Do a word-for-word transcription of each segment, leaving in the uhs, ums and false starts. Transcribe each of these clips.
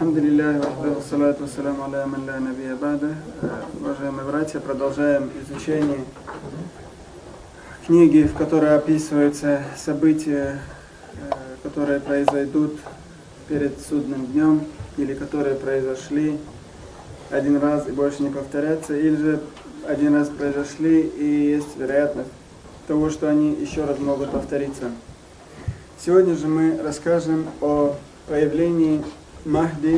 Алхамдулиллахи вахда, салату вассаламу аля ман ла набия бада. Уважаемые братья, продолжаем изучение книги, в которой описываются события, которые произойдут перед судным днем, или которые произошли один раз и больше не повторятся, или же один раз произошли и есть вероятность того, что они еще раз могут повториться. Сегодня же мы расскажем о появлении Махди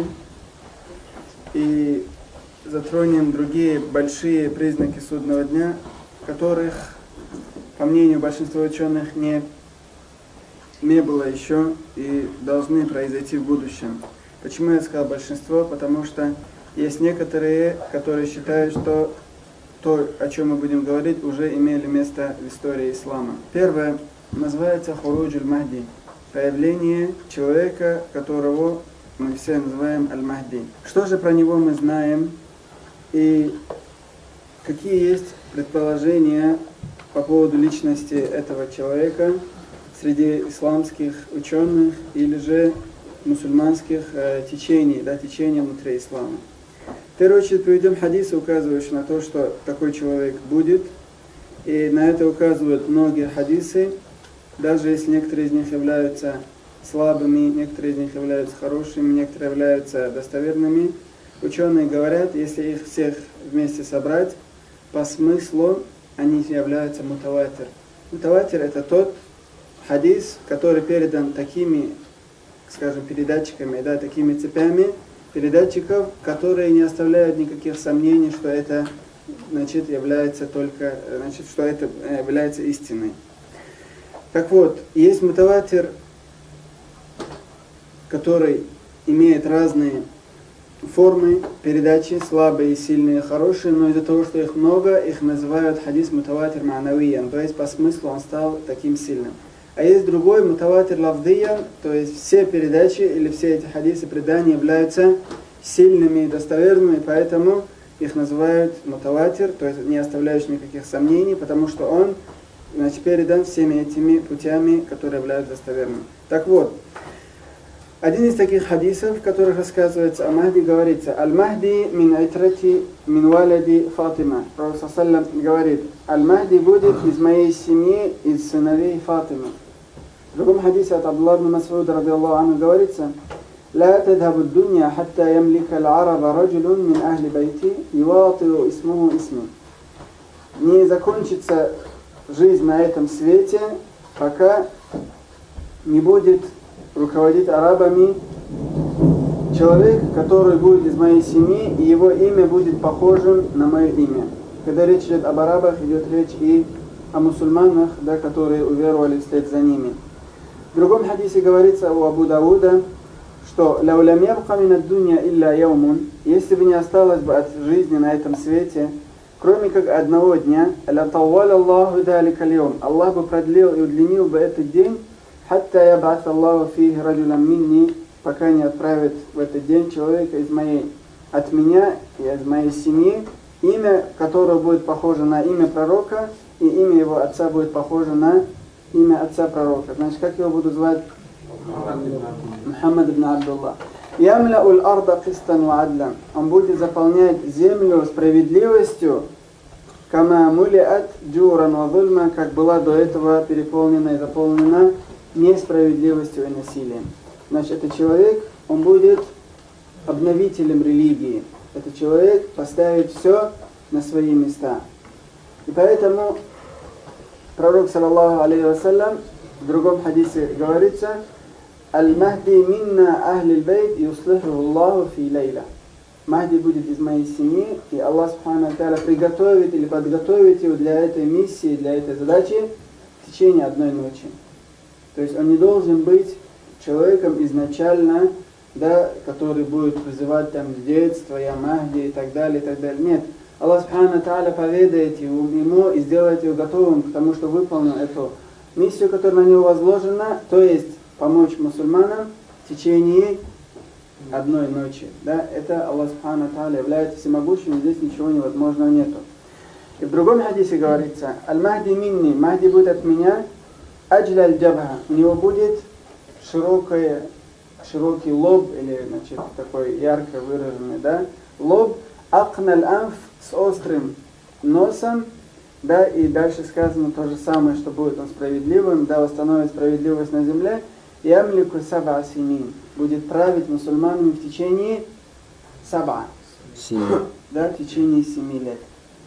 и затронем другие большие признаки судного дня, которых, по мнению большинства ученых, не, не было еще и должны произойти в будущем. Почему я сказал большинство? Потому что есть некоторые, которые считают, что то, о чем мы будем говорить, уже имели место в истории ислама. Первое называется Хуруджуль Махди, появление человека, которого мы все называем Аль-Махди. Что же про него мы знаем и какие есть предположения по поводу личности этого человека среди исламских ученых или же мусульманских э, течений, да, течения внутри ислама. В первую очередь приведем хадисы, указывающие на то, что такой человек будет, и на это указывают многие хадисы, даже если некоторые из них являются слабыми, некоторые из них являются хорошими, некоторые являются достоверными. Ученые говорят, если их всех вместе собрать, по смыслу они являются мутаватир. Мутаватир — это тот хадис, который передан такими, скажем, передатчиками, да, такими цепями передатчиков, которые не оставляют никаких сомнений, что это, значит, является только, значит, что это является истиной. Так вот, есть мутаватир, который имеет разные формы передачи, слабые, сильные, хорошие, но из-за того, что их много, их называют хадис мутаватир ма'навиян, то есть по смыслу он стал таким сильным. А есть другой мутаватир лавдиян, то есть все передачи или все эти хадисы, предания являются сильными и достоверными, поэтому их называют мутаватир, то есть не оставляющий никаких сомнений, потому что он, значит, передан всеми этими путями, которые являются достоверными. Так вот, один из таких хадисов, в которых рассказывается о Махди, говорится: «Аль-Махди мин айтрати мин валяди Фатима». Пророк саллаллаху алейхи говорит: «Аль-Махди будет из моей семьи, из сыновей Фатимы». В другом хадисе от Абдуллаха ибн Мас'уда радийаллаху анху говорится: «Ла тадхабу ад-дунья хатта ямлика аль-араба раджулун мин ахли байти юватиу исмуху исми». Не закончится жизнь на этом свете, пока не будет руководить арабами человек, который будет из моей семьи, и его имя будет похожим на мое имя. Когда речь идет об арабах, идет речь и о мусульманах, да, которые уверовали вслед за ними. В другом хадисе говорится у Абу Дауда, что «Лау лям ябка мин ад-дунья илля яумун», если бы не осталось бы от жизни на этом свете, кроме как одного дня, «Ля тавваля Аллаху далика аль-яум», Аллах бы продлил и удлинил бы этот день, «Хатта яб'ат Аллаху фихи раджулан минни», пока не отправит в этот день человека из моей, от меня и из моей семьи, имя которого будет похоже на имя пророка, и имя его отца будет похоже на имя отца пророка. Значит, как его будут звать? Мухаммад ибн Абдуллах. «Ямля'у аль-арда кистан ва адлян». Он будет заполнять землю справедливостью, «Кама мули'ат джуран ва зульма», как была до этого переполнена и заполнена несправедливостью и насилием. Значит, этот человек, он будет обновителем религии. Этот человек поставит все на свои места. И поэтому пророк, саллаллаху алейхи вассалям, в другом хадисе говорится: «Аль-Махди минна ахли аль-байт юслиху Аллаху фи лейла». Махди будет из моей семьи, и Аллах субхану ва тааля приготовит или подготовит его для этой миссии, для этой задачи в течение одной ночи. То есть он не должен быть человеком изначально, да, который будет вызывать там с детства, я Махди и так далее, и так далее. Нет. Аллах субхану ва тааля поведает ему и сделает его готовым к тому, что выполнил эту миссию, которая на него возложена, то есть помочь мусульманам в течение одной ночи. Да, это Аллах субхану ва тааля является всемогущим, здесь ничего невозможного нету. И в другом хадисе говорится: «Аль-Махди минни», Махди будет от меня, «Аджля аль-джабха», у него будет широкое, широкий лоб, или, значит, такой ярко выраженный, да, лоб, акналь анф, с острым носом, да, и дальше сказано то же самое, что будет он справедливым, да, восстановит справедливость на земле, ямлику саба синин, будет править мусульманами в течение саба, да, в течение семи лет.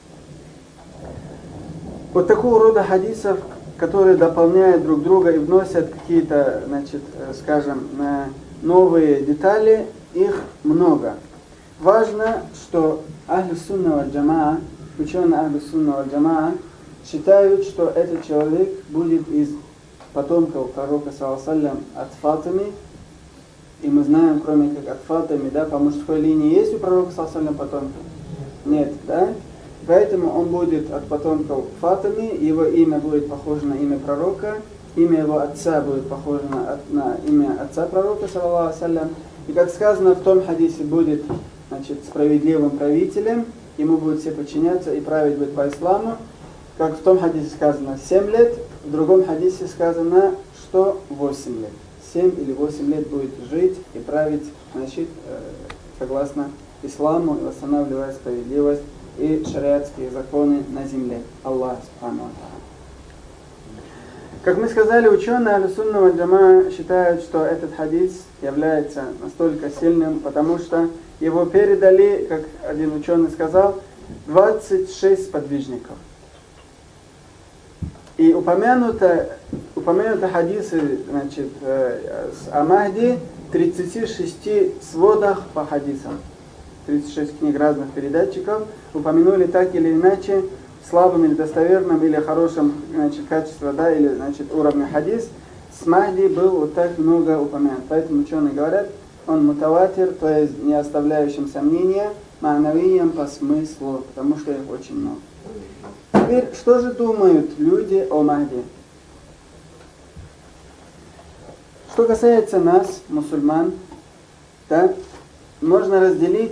Вот такого рода хадисов, которые дополняют друг друга и вносят какие-то, значит, скажем, новые детали, их много. Важно, что Ахлю Сунна валь Джамаа, ученые Ахлю Сунна валь Джамаа, считают, что этот человек будет из потомков пророка саллаллаху алейхи ва саллям от Фатимы. И мы знаем, кроме как от Фатимы, да, по мужской линии есть у пророка саллаллаху алейхи ва саллям потомки? Нет, да? Поэтому он будет от потомков Фатимы, его имя будет похоже на имя пророка, имя его отца будет похоже на, на имя отца пророка, саллаллаху алейхи ва саллям. И как сказано в том хадисе, будет, значит, справедливым правителем, ему будут все подчиняться и править будет по исламу. Как в том хадисе сказано семь лет, в другом хадисе сказано, что восемь лет. семь или восемь лет будет жить и править, значит, согласно исламу и восстанавливая справедливость и шариатские законы на земле. Аллах субхану ва тааля. Как мы сказали, ученые Ахлю Сунна валь Джамаа считают, что этот хадис является настолько сильным, потому что его передали, как один ученый сказал, двадцать шесть сподвижников. И упомянуто, упомянуто хадисы, значит, о Махди в тридцати шести сводах по хадисам. тридцать шесть книг разных передатчиков упомянули так или иначе слабым или достоверным или хорошим, значит, качеством, да, или, значит, уровня хадис. С Махди был вот так много упомянут. Поэтому ученые говорят, он мутаватир, то есть не оставляющим сомнения, ма'навиям по смыслу, потому что их очень много. Теперь, что же думают люди о Махди? Что касается нас, мусульман, да, можно разделить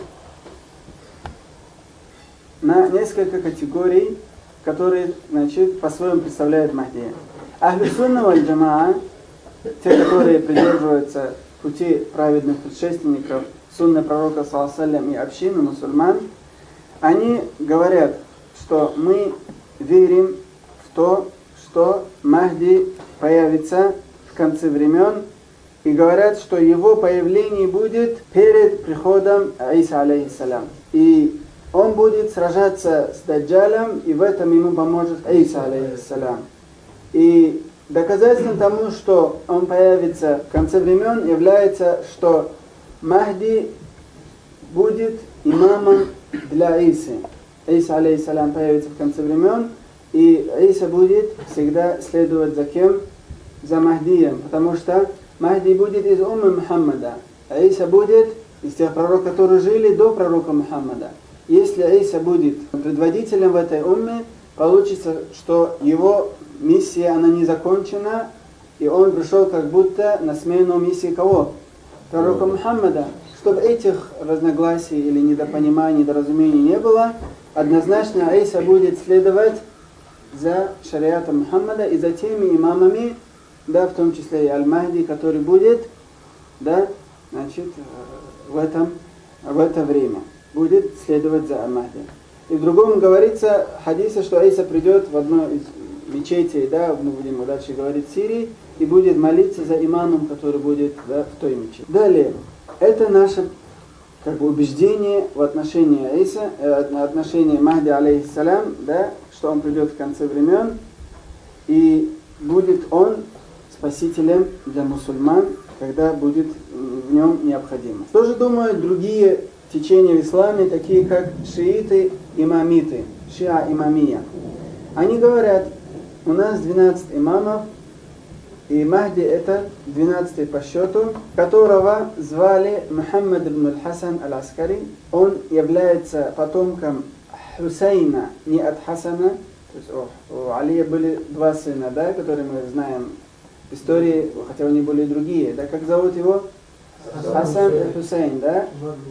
на несколько категорий, которые, значит, по-своему представляют Махди. Ахлю Сунна валь Джамаа, те, которые придерживаются пути праведных предшественников, сунны пророка саллаллаху алейхи ва саллям и общины мусульман, они говорят, что мы верим в то, что Махди появится в конце времен, и говорят, что его появление будет перед приходом Иса алейхиссалям. И он будет сражаться с Даджалем, и в этом ему поможет Иса алейхиссалям. И доказательством тому, что он появится в конце времен, является, что Махди будет имамом для Исы. Иса алейхиссалям появится в конце времен, и Иса будет всегда следовать за кем? За Махдием, потому что Махди будет из уммы Мухаммада, а Иса будет из тех пророков, которые жили до пророка Мухаммада. Если Иса будет предводителем в этой умме, получится, что его миссия, она не закончена, и он пришел как будто на смену миссии кого? Пророка Мухаммада. Чтобы этих разногласий или недопониманий, недоразумений не было, однозначно Иса будет следовать за шариатом Мухаммада и за теми имамами, да, в том числе и Аль-Махди, который будет, да, значит, в, этом, в это время, будет следовать за Аль-Махди. И в другом говорится в хадисе, что Иса придет в одной из мечетей, да, мы будем дальше говорить, в Сирии, и будет молиться за имамом, который будет, да, в той мечети. Далее, это наше, как бы, убеждение в отношении Иса, э, в отношении Махди алейхиссалям, да, что он придет в конце времен, и будет он спасителем для мусульман, когда будет в нем необходимо. Что же думают другие течения в исламе, такие как шииты, имамиты, шиа имамия? Они говорят, у нас двенадцать имамов, и Махди это двенадцатый по счету, которого звали Мухаммад ибн аль-Хасан аль-Аскари. Он является потомком Хусейна, не от Хасана. То есть у, у Алия были два сына, да, которые мы знаем в истории, хотя они были другие. Да, как зовут его? Хасан и Хусейн, да?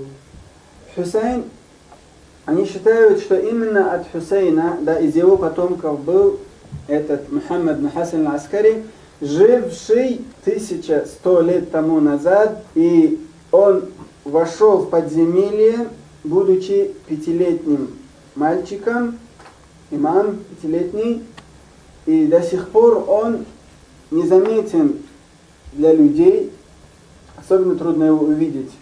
Хусейн, они считают, что именно от Хусейна, да, из его потомков был этот Мухаммад ибн Хасан аль-Аскари, живший тысяча сто лет тому назад, и он вошел в подземелье, будучи пятилетним мальчиком, имам пятилетний, и до сих пор он незаметен для людей, особенно трудно его увидеть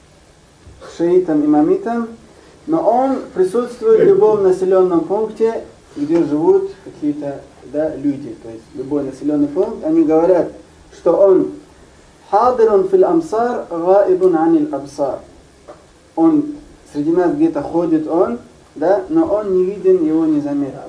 шиитам, имамитам, но он присутствует в любом населенном пункте, где живут какие-то, да, люди, то есть любой населенный пункт, они говорят, что он хадирун фил амсар, гаибун анил абсар. Он среди нас где-то ходит он, да, но он не виден, его не заметен.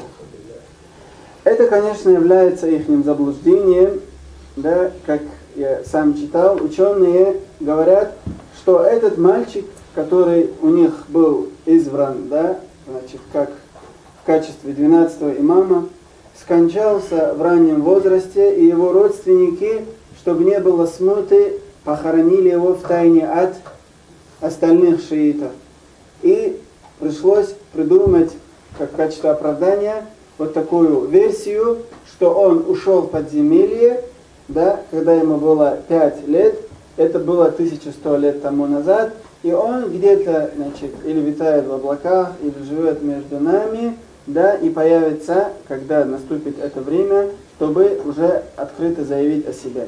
Это, конечно, является их заблуждением, да, как я сам читал, ученые говорят, что этот мальчик, который у них был избран, да, значит, как в качестве двенадцатого имама, скончался в раннем возрасте, и его родственники, чтобы не было смуты, похоронили его в тайне от остальных шиитов. И пришлось придумать, как в качестве оправдания, вот такую версию, что он ушел в подземелье, да, когда ему было пять лет, это было тысяча сто лет тому назад, и он где-то, значит, или витает в облаках, или живет между нами, да, и появится, когда наступит это время, чтобы уже открыто заявить о себе.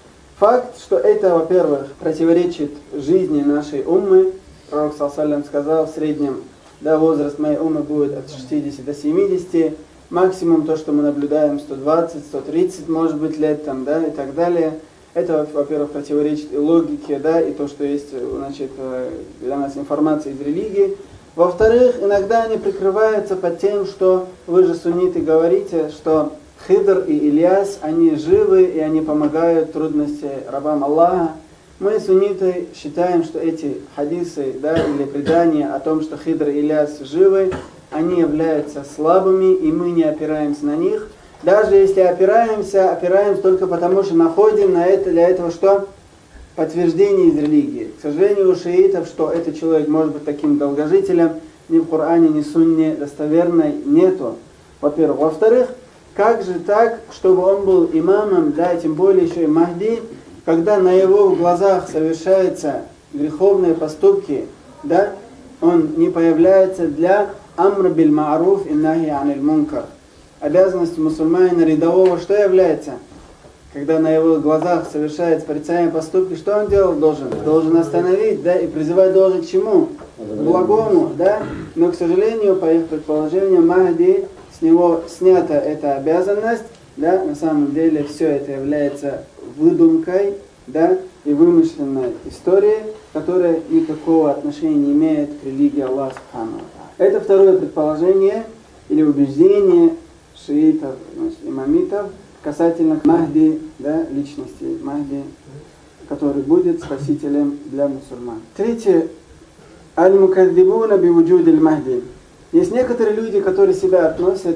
Факт, что это, во-первых, противоречит жизни нашей уммы. Пророк ﷺ сказал, в среднем, да, возраст моей уммы будет от шестидесяти до семидесяти, максимум то, что мы наблюдаем, сто двадцать, сто тридцать, может быть, лет там, да, и так далее. Это, во-первых, противоречит и логике, да, и то, что есть, значит, для нас информация из религии. Во-вторых, иногда они прикрываются под тем, что вы же сунниты говорите, что Хидр и Ильяс, они живы и они помогают трудности рабам Аллаха. Мы, сунниты, считаем, что эти хадисы, да, или предания о том, что Хидр и Ильяс живы, они являются слабыми, и мы не опираемся на них. Даже если опираемся, опираемся только потому, что находим на это, для этого что? Подтверждение из религии. К сожалению, у шиитов, что этот человек может быть таким долгожителем, ни в Коране, ни в Сунне достоверной нету. Во-первых. Во-вторых, как же так, чтобы он был имамом, да, тем более еще и Махди, когда на его глазах совершаются греховные поступки, да, он не появляется для амр биль ма'руф и нахи аниль мункар. Обязанность мусульманина рядового что является? Когда на его глазах совершаются порицаемые поступки, что он делать должен? Должен остановить, да, и призывать должен к чему? К благому, да. Но, к сожалению, по их предположению, Махди, с него снята эта обязанность, да, на самом деле все это является выдумкой, да, и вымышленной историей, которая никакого отношения не имеет к религии Аллаха Субхану. Это второе предположение или убеждение шиитов, значит, имамитов касательно Махди, да, личности Махди, который будет спасителем для мусульман. Третье. Аль-мукаддибуна би-вуджудиль Махди. Есть некоторые люди, которые себя относят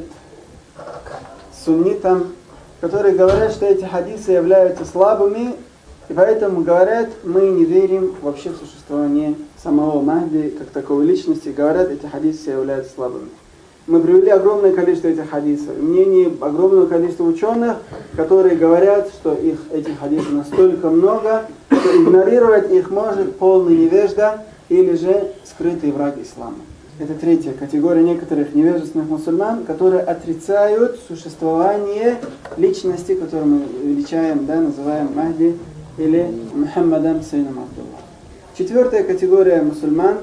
к суннитам, которые говорят, что эти хадисы являются слабыми, и поэтому говорят, мы не верим вообще в существование самого Махди как таковой личности. Говорят, эти хадисы являются слабыми. Мы привели огромное количество этих хадисов. Мнение огромного количества ученых, которые говорят, что их, этих хадисов настолько много, что игнорировать их может полный невежда или же скрытый враг ислама. Это третья категория некоторых невежественных мусульман, которые отрицают существование личности, которую мы величаем, да, называем Махди или Мухаммадом сыном Абдулла. Четвертая категория мусульман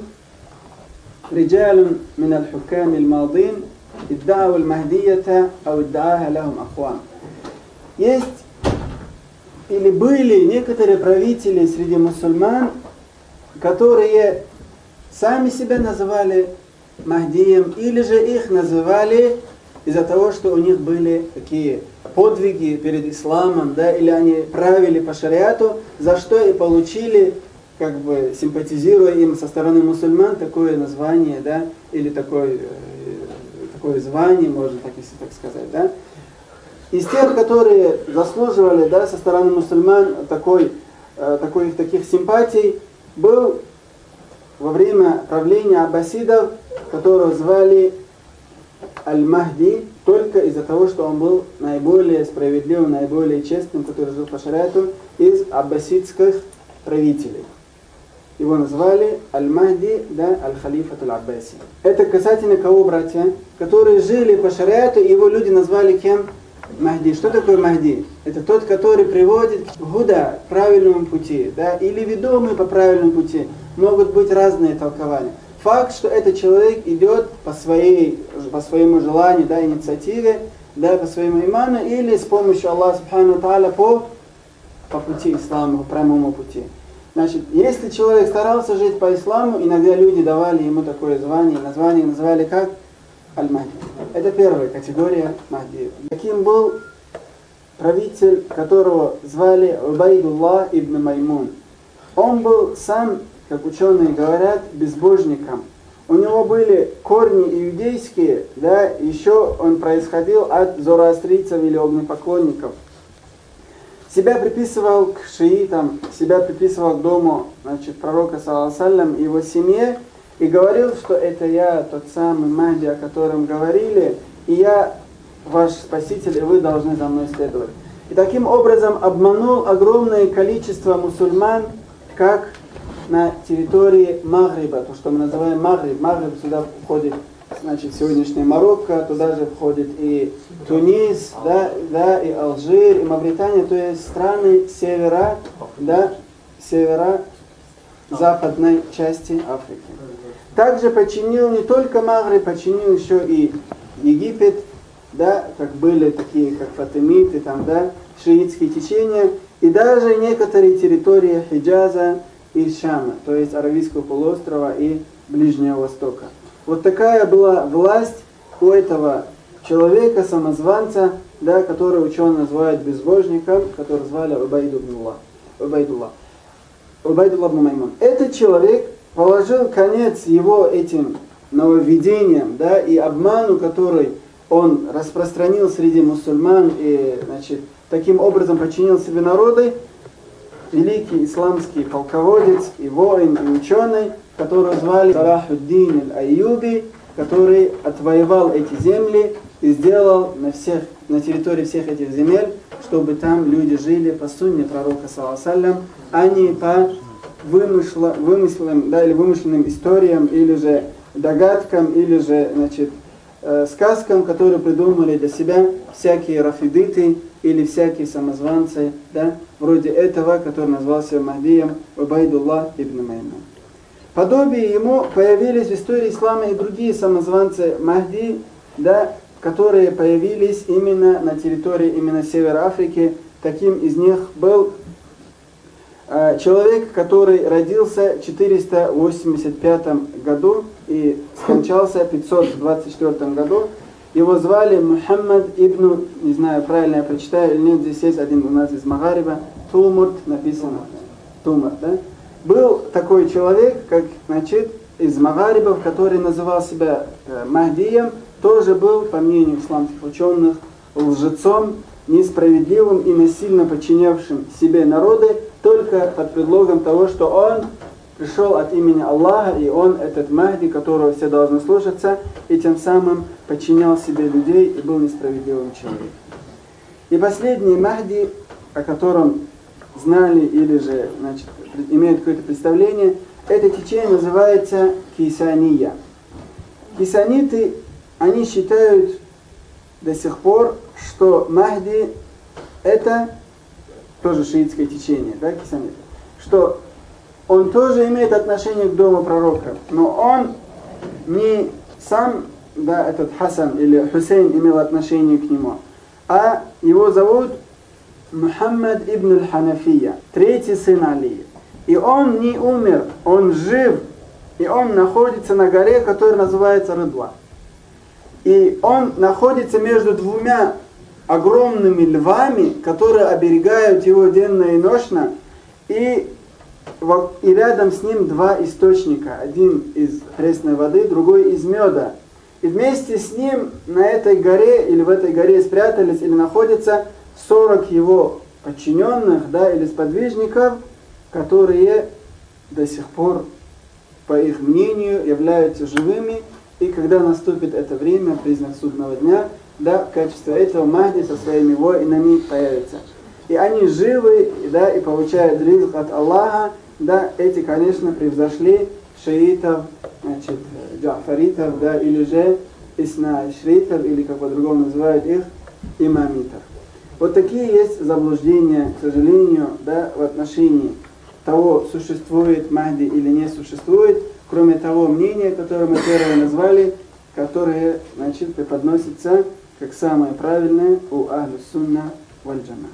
رجال من الحكام الماضين ادعوا المهدية أو ادعاها لهم أقوام. Есть или были некоторые правители среди мусульман, которые сами себя называли Махдием, или же их называли из-за того, что у них были такие подвиги перед исламом, да, или они правили по шариату, за что и получили, как бы симпатизируя им со стороны мусульман, такое название, да, или такое, э, такое звание, можно так, если так сказать, да. Из тех, которые заслуживали, да, со стороны мусульман такой, э, такой, таких симпатий, был во время правления аббасидов, которого звали Аль-Махди, только из-за того, что он был наиболее справедливым, наиболее честным, который жил по шариату из аббасидских правителей. Его назвали Аль-Махди, да, Аль-Халифат Аль-Аббаси. Это касательно кого, братья? Которые жили по шариату, его люди назвали кем? Махди. Что такое Махди? Это тот, который приводит к гуда, к правильному пути, да, или ведомый по правильному пути. Могут быть разные толкования. Факт, что этот человек идет по, своей, по своему желанию, да, инициативе, да, по своему иману, или с помощью Аллаха Субхану Тааля по, по пути ислама, по прямому пути. Значит, если человек старался жить по исламу, иногда люди давали ему такое звание, название называли как Аль-Махди. Это первая категория Махди. Таким был правитель, которого звали Убайдуллах ибн Маймун. Он был сам, как ученые говорят, безбожником. У него были корни иудейские, да, еще он происходил от зороастрийцев или огнепоклонников. Себя приписывал к шиитам, себя приписывал к дому, значит, пророка, саллаллаху алейхи ва саллям, и его семье, и говорил, что это я, тот самый Махди, о котором говорили, и я ваш спаситель, и вы должны за мной следовать. И таким образом обманул огромное количество мусульман, как на территории Магриба, то, что мы называем Магриб. Магриб сюда входит, значит, сегодняшняя Марокко, туда же входит и Тунис, да, да, и Алжир, и Мавритания, то есть страны севера, да, севера-западной части Африки. Также подчинил не только Магриб, подчинил еще и Египет, да, как были такие, как фатимиты, там, да, шиитские течения, и даже некоторые территории Хиджаза и Шама, то есть Аравийского полуострова и Ближнего Востока. Вот такая была власть у этого человека, самозванца, да, который ученые называют безбожником, который звали Убайдуллах. Убайдуллах. Убайдуллах ибн Маймун. Этот человек положил конец его этим нововведениям, да, и обману, который он распространил среди мусульман, и, значит, таким образом подчинил себе народы, великий исламский полководец и воин, и ученый, которого звали Салахуддин аль-Айюби, который отвоевал эти земли и сделал на, всех, на территории всех этих земель, чтобы там люди жили по сунне пророка, саллаллаху алейхи ва саллям, а не по вымышло, вымысленным, да, или вымышленным историям, или же догадкам, или же, значит, э, сказкам, которые придумали для себя всякие рафидиты или всякие самозванцы, да, вроде этого, который назвался Махдием Убайдуллах ибн Маймун. Подобие ему появились в истории ислама и другие самозванцы Махди, да, которые появились именно на территории именно Севера Африки. Таким из них был э, человек, который родился в четыреста восемьдесят пятом году и скончался в пятьсот двадцать четвёртом году. Его звали Мухаммад ибн, не знаю, правильно я прочитаю или нет, здесь есть один у нас из Магариба, Тумурт написано, Тумурт, да? Был такой человек, как, значит, из Магарибов, который называл себя э, Махдием, тоже был, по мнению исламских ученых, лжецом, несправедливым и насильно подчинявшим себе народы, только под предлогом того, что он пришел от имени Аллаха, и он, этот Махди, которого все должны слушаться, и тем самым подчинял себе людей и был несправедливым человеком. И последний Махди, о котором знали или же, значит, имеют какое-то представление, это течение называется Кисания. Кисаниты, они считают до сих пор, что Махди это тоже шиитское течение, да, Кисаниты, что он тоже имеет отношение к дому пророка, но он не сам, да, этот Хасан или Хусейн имел отношение к нему, а его зовут Мухаммад ибн аль-Ханафия, третий сын Али. И он не умер, он жив, и он находится на горе, которая называется Ридва. И он находится между двумя огромными львами, которые оберегают его денно и ночно, и, и рядом с ним два источника, один из пресной воды, другой из меда. И вместе с ним на этой горе, или в этой горе спрятались, или находятся сорок его подчиненных, да, или сподвижников, которые до сих пор, по их мнению, являются живыми, и когда наступит это время, признак судного дня, да, в качестве этого Махди со своими воинами появится. И они живы, да, и получают ризк от Аллаха, да, эти, конечно, превзошли шиитов, значит, джафаритов, да, или же исна-ашритов, или как по-другому называют их, имамитов. Вот такие есть заблуждения, к сожалению, да, в отношении того, существует Махди или не существует, кроме того мнения, которое мы первое назвали, которое, значит, преподносится как самое правильное у Ахлус Сунна валь Джамаа.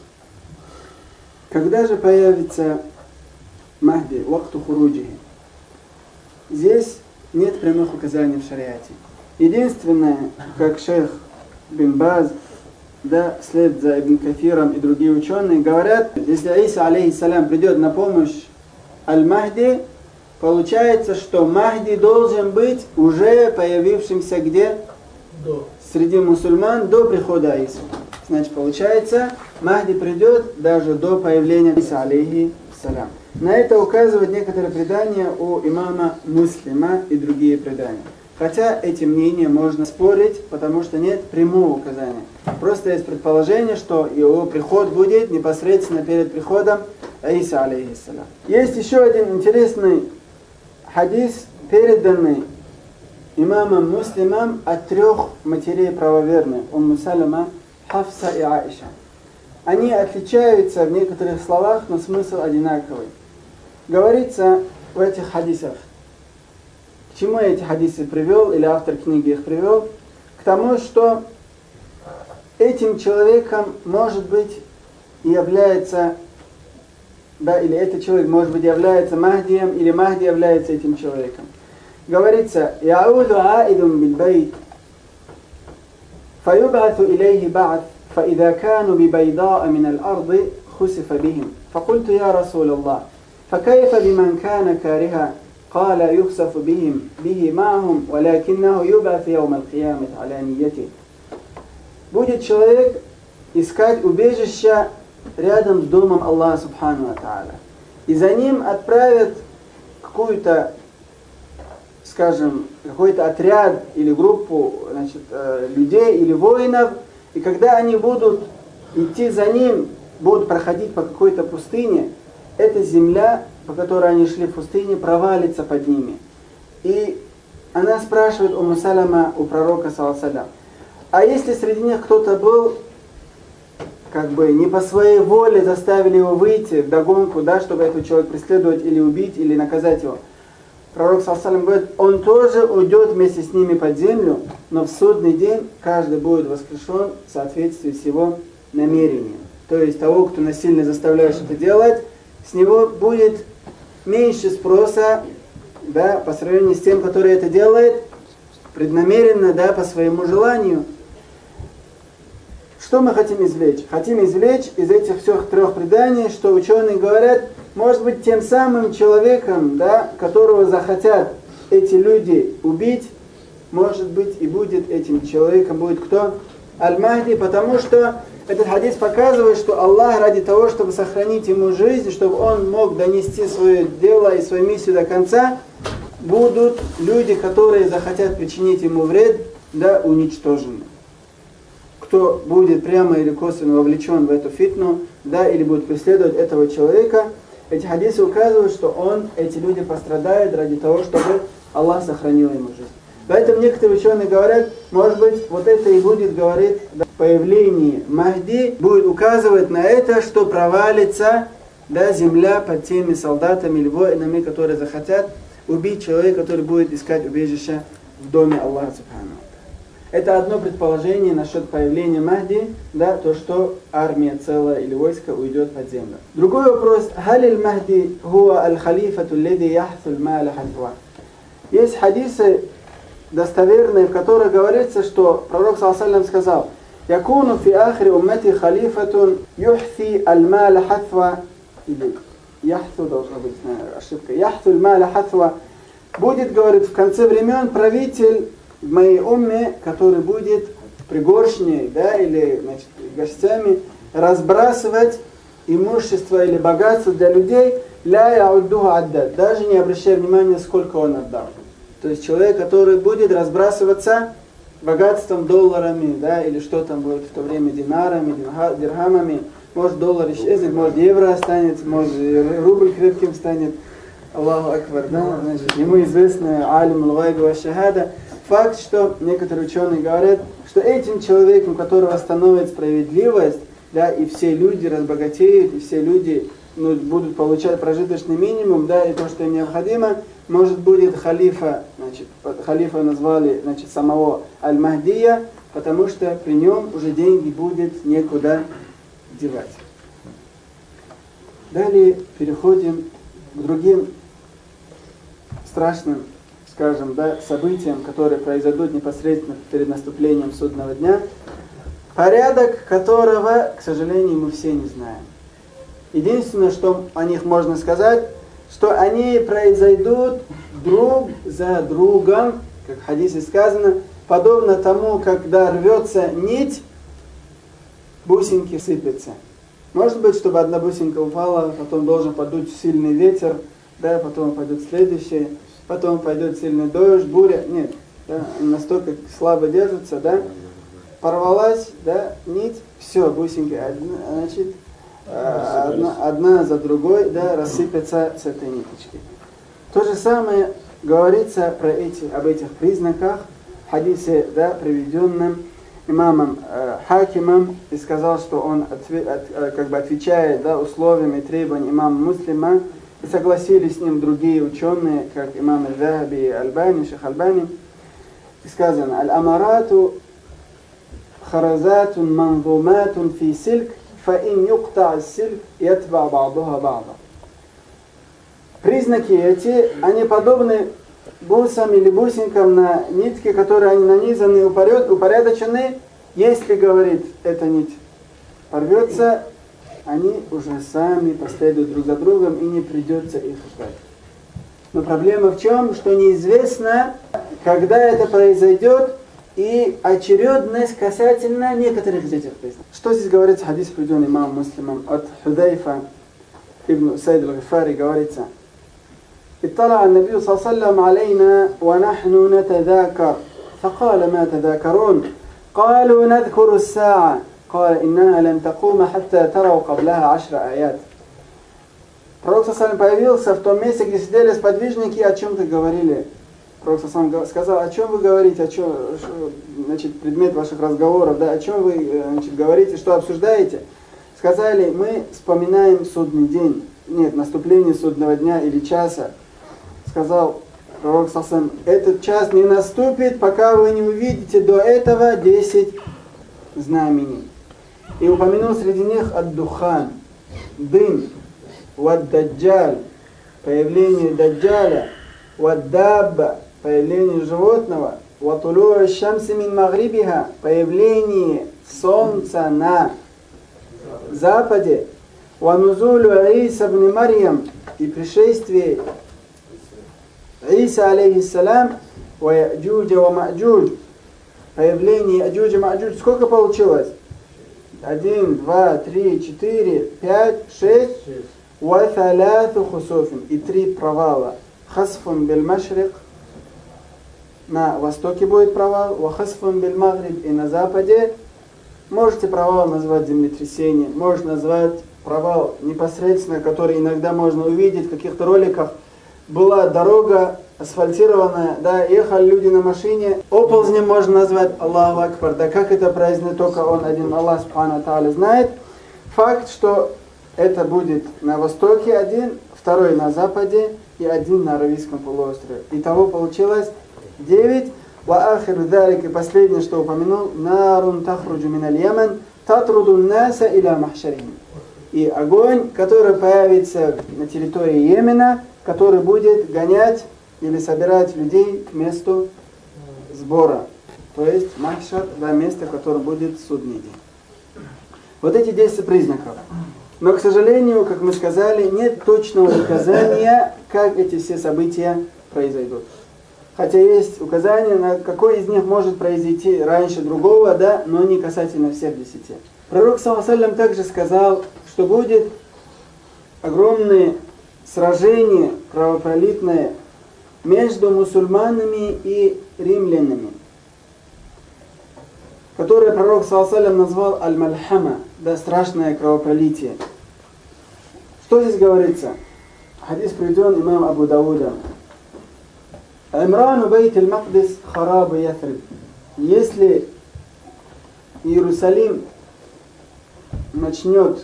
Когда же появится Махди, вакту хуруджихи? Здесь нет прямых указаний в шариате. Единственное, как шейх бин Баз, да, вслед за Ибн Кафиром и другие ученые говорят, если Иса алейхиссалям придет на помощь Аль-Махди, получается, что Махди должен быть уже появившимся где? До. Среди мусульман до прихода Исы. Значит, получается, Махди придет даже до появления Иса алейхиссалям. На это указывают некоторые предания у имама Муслима и другие предания. Хотя эти мнения можно спорить, потому что нет прямого указания. Просто есть предположение, что его приход будет непосредственно перед приходом Иса алейхиссалям. Есть еще один интересный хадис, переданный имамом Муслимом от трех матерей правоверных, Умму Салама, Хафса и Аиша. Они отличаются в некоторых словах, но смысл одинаковый. Говорится в этих хадисах. К чему я эти хадисы привел, или автор книги их привел? К тому, что этим человеком, может быть, является, да, или этот человек, может быть, является Махдием, или Махди является этим человеком. Говорится, «Яуду аидун билбайт, фаюбату илейхи ба'ат, фаида кану бибайда'a мин аль-арди, хусифа бихим. Факульту я Расул Аллах, факайфа биман кана кариха, قال يخسف بهم به معهم ولكنه يبعث يوم القيامة على نيته». Будет человек искать убежища рядом с домом Аллаха Субхану ва Тааля. И за ним отправят какую-то, скажем, какой-то отряд или группу, значит, людей или воинов. И когда они будут идти за ним, будут проходить по какой-то пустыне, эта земля, по которой они шли в пустыне, провалится под ними. И она спрашивает Умму Салама у пророка, саллаллаху алейхи ва саллям, а если среди них кто-то был, как бы не по своей воле заставили его выйти вдогонку, да, чтобы этот человек преследовать или убить, или наказать его. Пророк, саллаллаху алейхи ва саллям, говорит, он тоже уйдет вместе с ними под землю, но в судный день каждый будет воскрешен в соответствии с его намерением. То есть того, кто насильно заставляет что-то делать, с него будет меньше спроса, да, по сравнению с тем, который это делает преднамеренно, да, по своему желанию. Что мы хотим извлечь? Хотим извлечь из этих всех трех преданий, что ученые говорят, может быть, тем самым человеком, да, которого захотят эти люди убить, может быть, и будет этим человеком, будет кто? Аль-Махди, потому что этот хадис показывает, что Аллах ради того, чтобы сохранить ему жизнь, чтобы он мог донести свое дело и свою миссию до конца, будут люди, которые захотят причинить ему вред, да, уничтожены. Кто будет прямо или косвенно вовлечен в эту фитну, да, или будет преследовать этого человека, эти хадисы указывают, что он, эти люди пострадают ради того, чтобы Аллах сохранил ему жизнь. Поэтому некоторые ученые говорят, может быть, вот это и будет, говорит, да, появление Махди будет указывать на это, что провалится, да, земля под теми солдатами или воинами, которые захотят убить человека, который будет искать убежище в доме Аллаха Субхану. Это одно предположение насчет появления Махди, да, то, что армия целая или войско уйдет под землю. Другой вопрос. Халиль Махди хуа аль-халифату леди яхтуль ма'ля хатва. Есть хадисы достоверные, в которых говорится, что пророк, саллаллаху алейхи ва саллям, сказал: «Якуну фи ахри уммати халифатун юхти аль-ма'ля хатва». Или яхту должна быть, ошибка. Яхтуль ма'ля хатва. Будет, говорит, в конце времен правитель в моей умме, который будет пригоршней, да, или, значит, гостями разбрасывать имущество или богатство для людей, ля яуддуха аддад, даже не обращая внимания, сколько он отдал. То есть человек, который будет разбрасываться богатством, долларами, да, или что там будет в то время, динарами, дирхамами. Может доллар исчезнет, может евро останется, может рубль крепким станет. Аллаху Акбар, да, значит, ему известно алим аль-гайби ва шахада. Факт, что некоторые ученые говорят, что этим человеком, у которого становится справедливость, да, и все люди разбогатеют, и все люди, ну, будут получать прожиточный минимум, да, и то, что им необходимо, может будет халифа, значит, халифа назвали, значит, самого Аль-Махдия, потому что при нем уже деньги будет некуда девать. Далее переходим к другим страшным, скажем, да, событиям, которые произойдут непосредственно перед наступлением судного дня, порядок которого, к сожалению, мы все не знаем. Единственное, что о них можно сказать, что они произойдут друг за другом, как в хадисе сказано, подобно тому, когда рвется нить, бусинки сыпятся. Может быть, чтобы одна бусинка упала, потом должен подуть сильный ветер, да, потом пойдет следующий, потом пойдет сильный дождь, буря. Нет, да, настолько слабо держится, да, порвалась, да, нить, все, бусинки, одна, значит, одна, одна за другой, да, рассыпятся с этой ниточки. То же самое говорится про эти, об этих признаках в хадисе, да, приведенном имамом э, Хакимом, и сказал, что он отве, от, э, как бы отвечает, да, условиям и требованиям имама Муслима, и согласились с ним другие ученые, как имам Аль-Захаби и Альбани, Шейх Альбани. И сказано: «Аль-амарату харазатун манзуматун фи сильк, фа ин юкта сильк ятба ба'духа ба'да». Признаки эти, они подобны бусам или бусинкам на нитке, которые они нанизаны, упорядочены. Если, говорит, эта нить порвется, они уже сами последуют друг за другом, и не придется их ждать. Но проблема в чем? Что неизвестно, когда это произойдет, и очередность касательно некоторых из этих признаков. Что здесь говорится в хадисе, приведенный имамом Муслимом от Худайфа ибн Усайд аль-Гифари, говорится: اطلع النبي صلى الله عليه وسلم علينا ونحن نتذاكر فقال ما تذاكرون قالوا نذكر الساعة قال إنها لن تقوم حتى تروا قبلها عشر آيات. Пророк ﷺ появился в том месте, где сидели сподвижники, о чем-то говорили. Пророк ﷺ сказал: о чем вы говорите, о чем, значит, предмет ваших разговоров, да, о чем вы, значит, говорите, что обсуждаете. Сказали: мы вспоминаем судный день, нет, наступление судного дня или часа. Сказал пророк ﷺ: этот час не наступит, пока вы не увидите до этого десять знамений. И упомянул среди них ад-духан, дым, вад-даджаль, появление даджаля, вад-дабба, появление животного, ватулу'у аш-шамси мин магрибиха, появление солнца на западе, ванузулу Иса ибн Марьям, и пришествие Иса алейхиссалям, ва яджуджа ва маджудж, появление Яджуджа маджудж. Сколько получилось? Один, два, три, четыре, пять, шесть. Ва таляту хусуфин, и три провала. Хасфун биль машрик, на востоке будет провал, ва хасфун биль магриб, и на западе. Можете провал назвать землетрясение, можно назвать провал непосредственно, который иногда можно увидеть в каких-то роликах. Была дорога асфальтированная, да, ехали люди на машине, оползнем можно назвать, Аллаху Акбар, да, как это произойдет, только он один, Аллах Субхану Тааля, знает. Факт, что это будет на востоке один, второй на западе и один на Аравийском полуострове. Итого получилось девять. Ва ахиру далик, и последнее, что упомянул: нарун тахруджу миналь Яман, татруду наса иля махшарихим. И огонь, который появится на территории Йемена, который будет гонять или собирать людей к месту сбора. То есть махшар, да, место, которое будет судный день. Вот эти десять признаков. Но, к сожалению, как мы сказали, нет точного указания, как эти все события произойдут. Хотя есть указание, на какой из них может произойти раньше другого, да, но не касательно всех десяти. Пророк саллаллаху алейхи ва саллям также сказал, что будет огромное сражение кровопролитное между мусульманами и римлянами. которое пророк саллаллаху алейхи ва саллям назвал аль-мальхама, да, страшное кровопролитие. Что здесь говорится? Хадис приведен имам Абу Дауда. Имрану бейт аль-Мақдис харабу Ясриб. Если Иерусалим начнет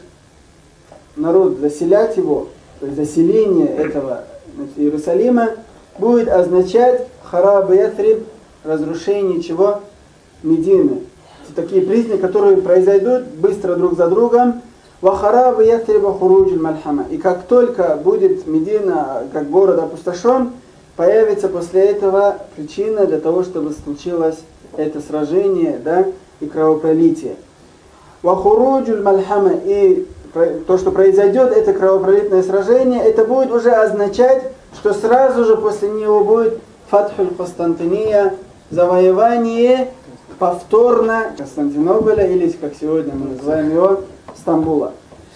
народ заселять его, то есть заселение этого Иерусалима будет означать харабу Ясриб, разрушение чего? Медины. Это такие признаки, которые произойдут быстро друг за другом. Вахарабу Ясриба хуруджуль мальхама. И как только будет Медина, как город опустошен, появится после этого причина для того, чтобы случилось это сражение, да, и кровопролитие. Вахуруджуль мальхама. И то, что произойдет, это кровопролитное сражение, это будет уже означать, что сразу же после него будет фатхуль Константиния, завоевание повторно Константинополя, или, как сегодня мы называем его, Стамбула.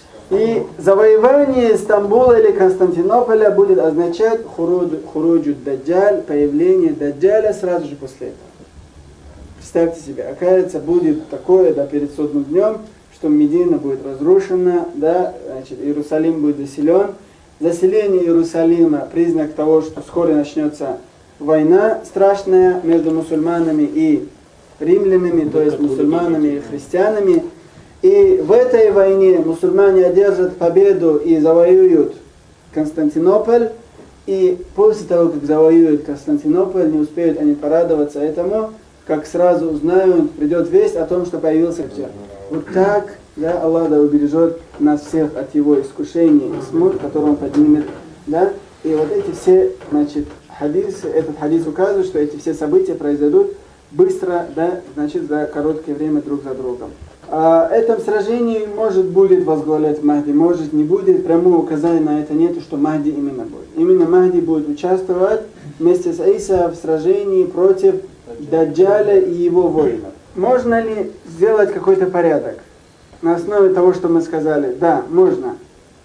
И завоевание Стамбула или Константинополя будет означать хуруджу даджаль, появление даджаля сразу же после этого. Представьте себе, оказывается, будет такое, да, перед судным днем, что Медина будет разрушена, да, значит, Иерусалим будет заселен. Заселение Иерусалима – признак того, что вскоре начнется война страшная между мусульманами и римлянами, то есть мусульманами и христианами. И в этой войне мусульмане одержат победу и завоюют Константинополь. И после того, как завоюют Константинополь, не успеют они порадоваться этому, как сразу узнают, придет весть о том, что появился птер. Вот так, да, Аллах да убережет нас всех от его искушений и смут, который он поднимет. Да? И вот эти все, значит, хадисы, этот хадис указывает, что эти все события произойдут быстро, да, значит, за короткое время друг за другом. А этом сражении может будет возглавлять Махди, может не будет, прямого указания на это нет, что Махди именно будет. Именно Махди будет участвовать вместе с Иса в сражении против Даджаля и его воинов. Можно ли сделать какой-то порядок на основе того, что мы сказали? Да, можно.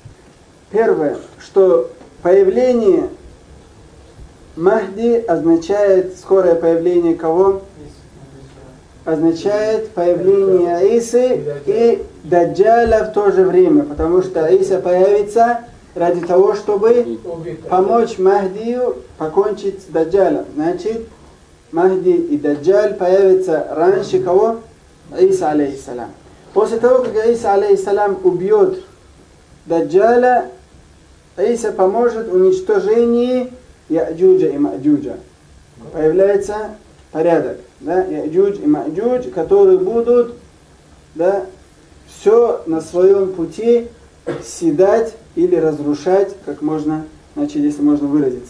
Первое, что появление Махди означает скорое появление кого? Означает появление Исы и Даджаля в то же время, потому что Иса появится ради того, чтобы помочь Махдию покончить с Даджалем. Значит, Махди и Даджаль появятся раньше кого? Иса алейхиссалям. После того, как Иса алейхиссалям убьет Даджаля, Иса поможет в уничтожении Яджуджа и Маджуджа. Появляется порядок. Да, Яджудж и Маджудж, которые будут, да, все на своем пути съедать или разрушать, как можно, значит, если можно выразиться.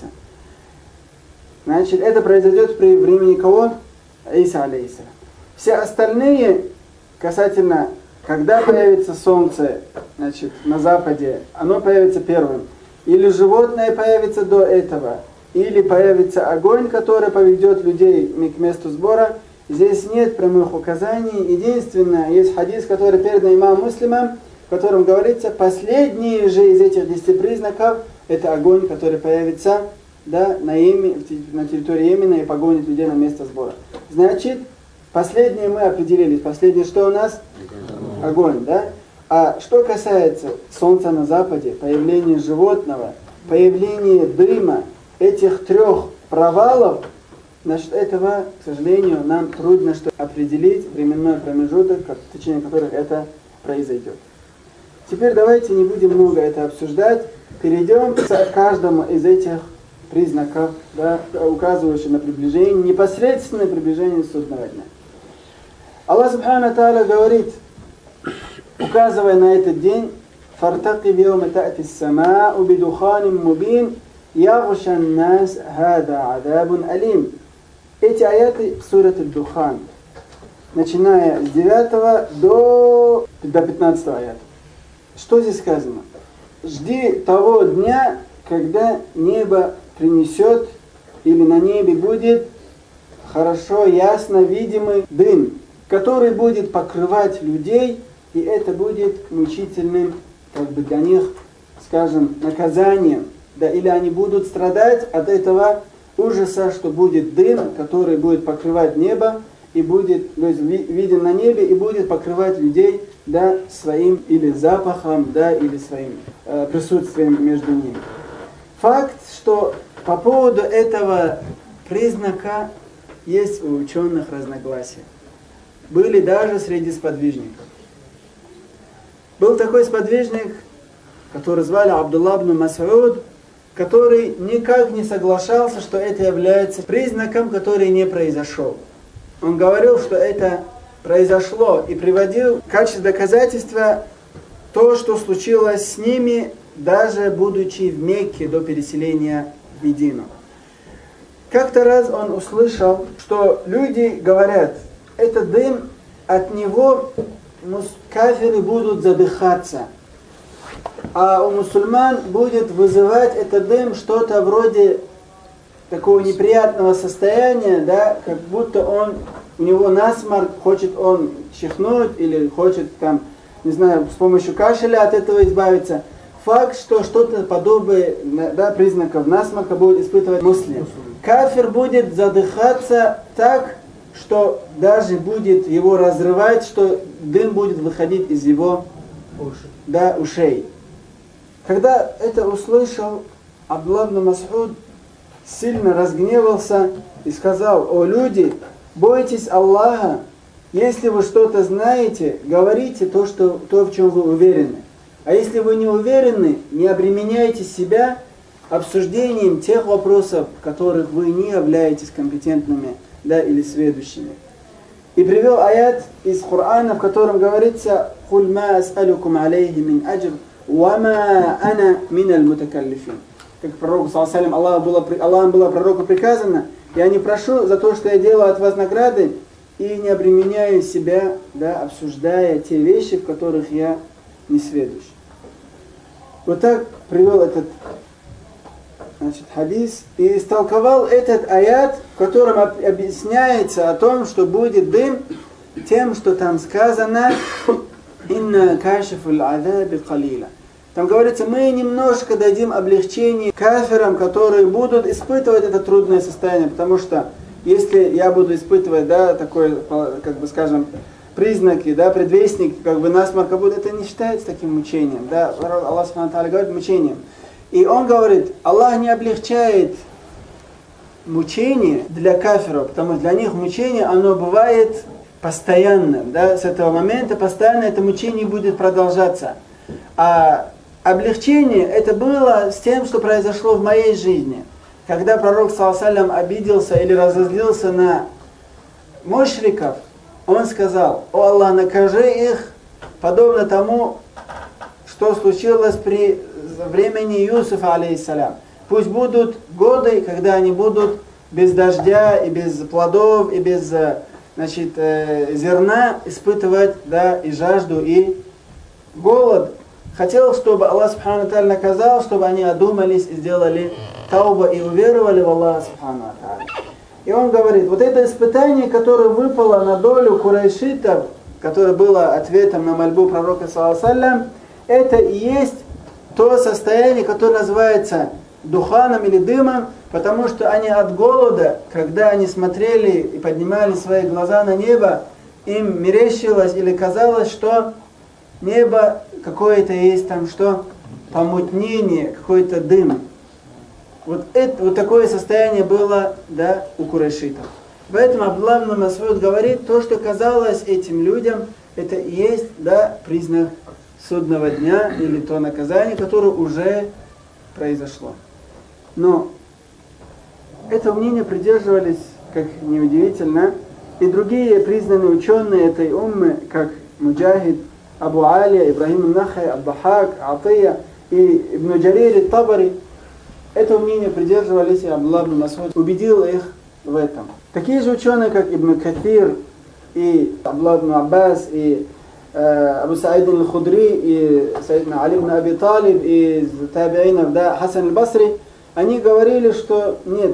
Значит, это произойдет при времени кого? Иса алейхиссалям. Все остальные, касательно, когда появится солнце, значит, на западе, оно появится первым. Или животное появится до этого, или появится огонь, который поведет людей к месту сбора. Здесь нет прямых указаний. Единственное, есть хадис, который передан имамом Муслимом, в котором говорится, последний же из этих десяти признаков, это огонь, который появится, да, на, Йемен, на территории Йемена и погонит людей на место сбора. Значит, последнее мы определились. Последнее что у нас? Огонь, да? А что касается солнца на западе, появления животного, появления дыма, этих трех провалов, значит, этого, к сожалению, нам трудно что определить временной промежуток, в течение которых это произойдет. Теперь давайте не будем много это обсуждать, перейдем к каждому из этих признаков, да, указывающих на приближение, непосредственное приближение судного дня. Аллах Субхану Тааля говорит, указывая на этот день, «Фартакиб йома та'ти ас-сама'у бидуханим мубин, ягшан нас хада адабун алим». Эти аяты в сурат Аль-Духан, начиная с девятого до, до пятнадцатого аята. Что здесь сказано? Жди того дня, когда небо принесет, или на небе будет хорошо, ясно видимый дым, который будет покрывать людей, и это будет мучительным, как бы для них, скажем, наказанием. Да, или они будут страдать от этого ужаса, что будет дым, который будет покрывать небо, и будет, то есть виден на небе и будет покрывать людей, да, своим или запахом, да, или своим э, присутствием между ними. Факт, что по поводу этого признака есть у ученых разногласия. Были даже среди сподвижников. Был такой сподвижник, который звали Абдулла ибн Мас'уд, который никак не соглашался, что это является признаком, который не произошел. Он говорил, что это произошло, и приводил в качестве доказательства то, что случилось с ними, даже будучи в Мекке до переселения в Медину. Как-то раз он услышал, что люди говорят, это дым, от него кафиры будут задыхаться, а у мусульман будет вызывать этот дым что-то вроде такого неприятного состояния, да, как будто он, у него насморк, хочет он чихнуть или хочет там, не знаю, с помощью кашеля от этого избавиться. Факт, что что-то подобное, да, признаков насморка будет испытывать муслим. Кафир будет задыхаться так, что даже будет его разрывать, что дым будет выходить из его да, ушей. Когда это услышал, Абдулла ибн Мас'уд сильно разгневался и сказал: «О люди, бойтесь Аллаха, если вы что-то знаете, говорите то, что, то, в чем вы уверены. А если вы не уверены, не обременяйте себя обсуждением тех вопросов, в которых вы не являетесь компетентными, да, или сведущими». И привел аят из Корана, в котором говорится: «Куль ма ас'алукум алейхи мин аджр, ва ма ана миналь мутакаллифин». Как пророку, саллаллаху алейхи Аллаху было, Аллахом было пророку приказано: «Я не прошу за то, что я делаю от вас награды, и не обременяю себя, да, обсуждая те вещи, в которых я не сведущ». Вот так привел этот, значит, хадис и истолковал этот аят, в котором объясняется о том, что будет дым, тем, что там сказано: «Инна кашифуль азаби калила». Там говорится, мы немножко дадим облегчение кафирам, которые будут испытывать это трудное состояние, потому что если я буду испытывать, да, такой, как бы скажем, признаки, да, предвестник, как бы насморка будет, это не считается таким мучением, да, Аллах субхану ва тааля говорит мучением. И он говорит, Аллах не облегчает мучение для кафиров, потому что для них мучение, оно бывает постоянным, да, с этого момента постоянно это мучение будет продолжаться. А облегчение это было с тем, что произошло в моей жизни. Когда пророк, саллаллаху алейхи ва саллям, обиделся или разозлился на мушриков, он сказал: «О Аллах, накажи их, подобно тому, что случилось при времени Юсуфа, алейхиссалям. Пусть будут годы, когда они будут без дождя и без плодов и без, значит, зерна испытывать, да, и жажду, и голод». Хотел, чтобы Аллах субхану ва тааля наказал, чтобы они одумались и сделали тауба и уверовали в Аллаха субхану ва тааля. И он говорит, вот это испытание, которое выпало на долю курайшитов, которое было ответом на мольбу пророка, саллаллаху алейхи ва саллям, это и есть то состояние, которое называется духаном или дымом, потому что они от голода, когда они смотрели и поднимали свои глаза на небо, им мерещилось или казалось, что небо какое-то есть там, что помутнение, какой-то дым. Вот, это, вот такое состояние было, да, у курайшитов. Поэтому Абдулла ибн Мас'уд говорит, то, что казалось этим людям, это и есть, да, признак судного дня или то наказание, которое уже произошло. Но этого мнения придерживались, как неудивительно, и другие признанные ученые этой уммы, как Муджахид, Абу Алия, Ибрахим ан-Нахай, Абдахак, Атия и Ибн Джарир ат-Табари. Этого мнения придерживались, и Абдулла ибн Мас'уд убедил их в этом. Такие же ученые, как Ибн Катир, и Абдулла ибн Аббас, и э, Абу Саид аль-Худри, и Саидна Али ибн Аби Талиб, и из табиинов, да, Хасан аль-Басри, они говорили, что нет,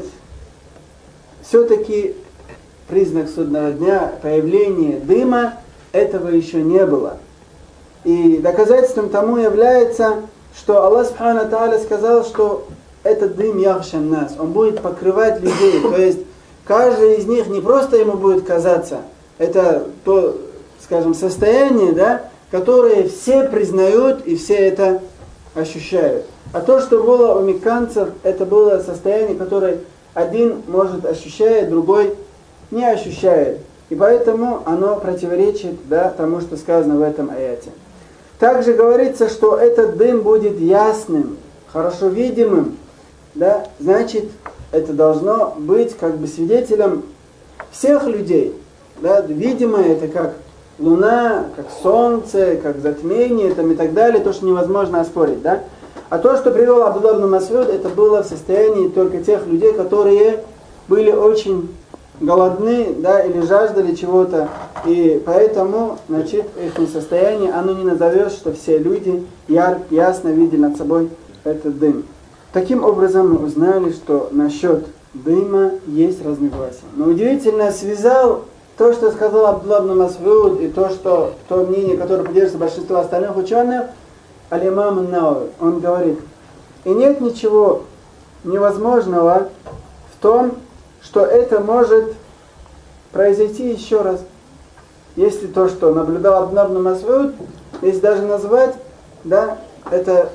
все-таки признак судного дня, появление дыма, этого еще не было. И доказательством тому является, что Аллах субхану ва тааля сказал, что этот дым яхшан нас, он будет покрывать людей, то есть каждый из них не просто ему будет казаться, Это то, скажем, состояние, да, которое все признают и все это ощущают. А то, что было у мекканцев, это было состояние, которое один может ощущает, другой не ощущает. И поэтому оно противоречит, да, тому, что сказано в этом аяте. Также говорится, что этот дым будет ясным, хорошо видимым, да, значит, это должно быть как бы свидетелем всех людей. Да, видимое это как луна, как солнце, как затмение там, и так далее, то, что невозможно оспорить. Да? А то, что привел Абдуллах ибн Мас'уд, это было в состоянии только тех людей, которые были очень голодны, да, или жаждали чего-то. И поэтому, значит, их состояние, оно не назовешь, что все люди яр, ясно видели над собой этот дым. Таким образом мы узнали, что насчет дыма есть разногласия. Но удивительно связал то, что сказал Абдуллах ибн Мас'уд, и то, что, то мнение, которое поддерживается большинство остальных ученых, аль-имам ан-Навави, он говорит, и нет ничего невозможного в том, что это может произойти еще раз. Если то, что наблюдал Абдуллах ибн Мас'уд, если даже назвать, да, это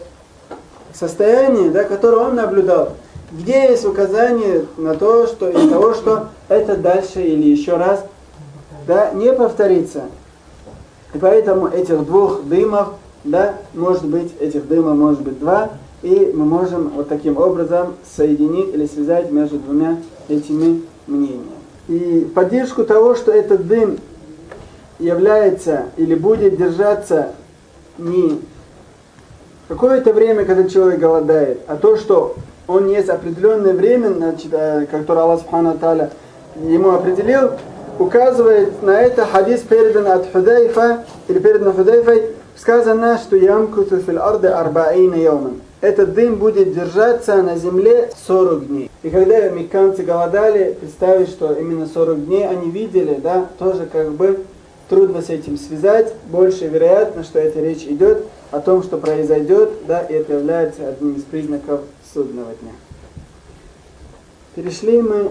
состояние, да, которое он наблюдал, где есть указание на то, что из того, что это дальше или еще раз, да, не повторится. И поэтому этих двух дымов, да, может быть, этих дымов может быть два, и мы можем вот таким образом соединить или связать между двумя этими мнениями. И поддержку того, что этот дым является или будет держаться не какое-то время, когда человек голодает, а то, что он есть определенное время, значит, которое Аллах Субхану ва Тааля ему определил, указывает на это хадис, передан от Худайфа, или передан Худайфой, сказано, что ямкуту фил арды арбаина яуман. Этот дым будет держаться на земле сорок дней. И когда мекканцы голодали, представить, что именно сорок дней они видели, да, тоже как бы трудно с этим связать. Больше вероятно, что эта речь идет о том, что произойдет, да, и это является одним из признаков судного дня. Перешли мы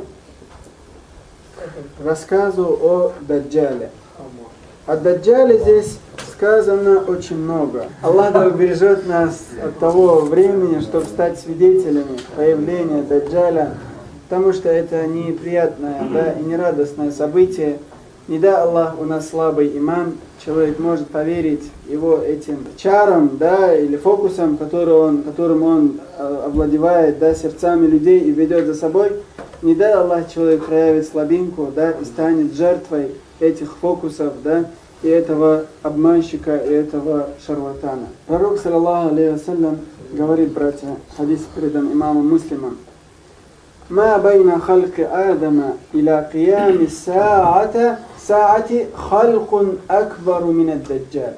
к рассказу о Даджале. О Даджале здесь сказано очень много. Аллах да убережет нас от того времени, чтобы стать свидетелями появления Даджаля, потому что это неприятное, да, и нерадостное событие. Не дай Аллах, у нас слабый иман, человек может поверить его этим чарам, да, или фокусам, который он, которым он овладевает, да, сердцами людей и ведет за собой. Не дай Аллах, человек проявит слабинку, да, и станет жертвой этих фокусов, да, и этого обманщика, и этого шарлатана. Пророк, саллаллаху алейхи вассалям, говорит, братья, хадис передан имамом Муслимом: «Ма байна халки Адама иля киями са'ата са'ати халкун акбару минад даджаль».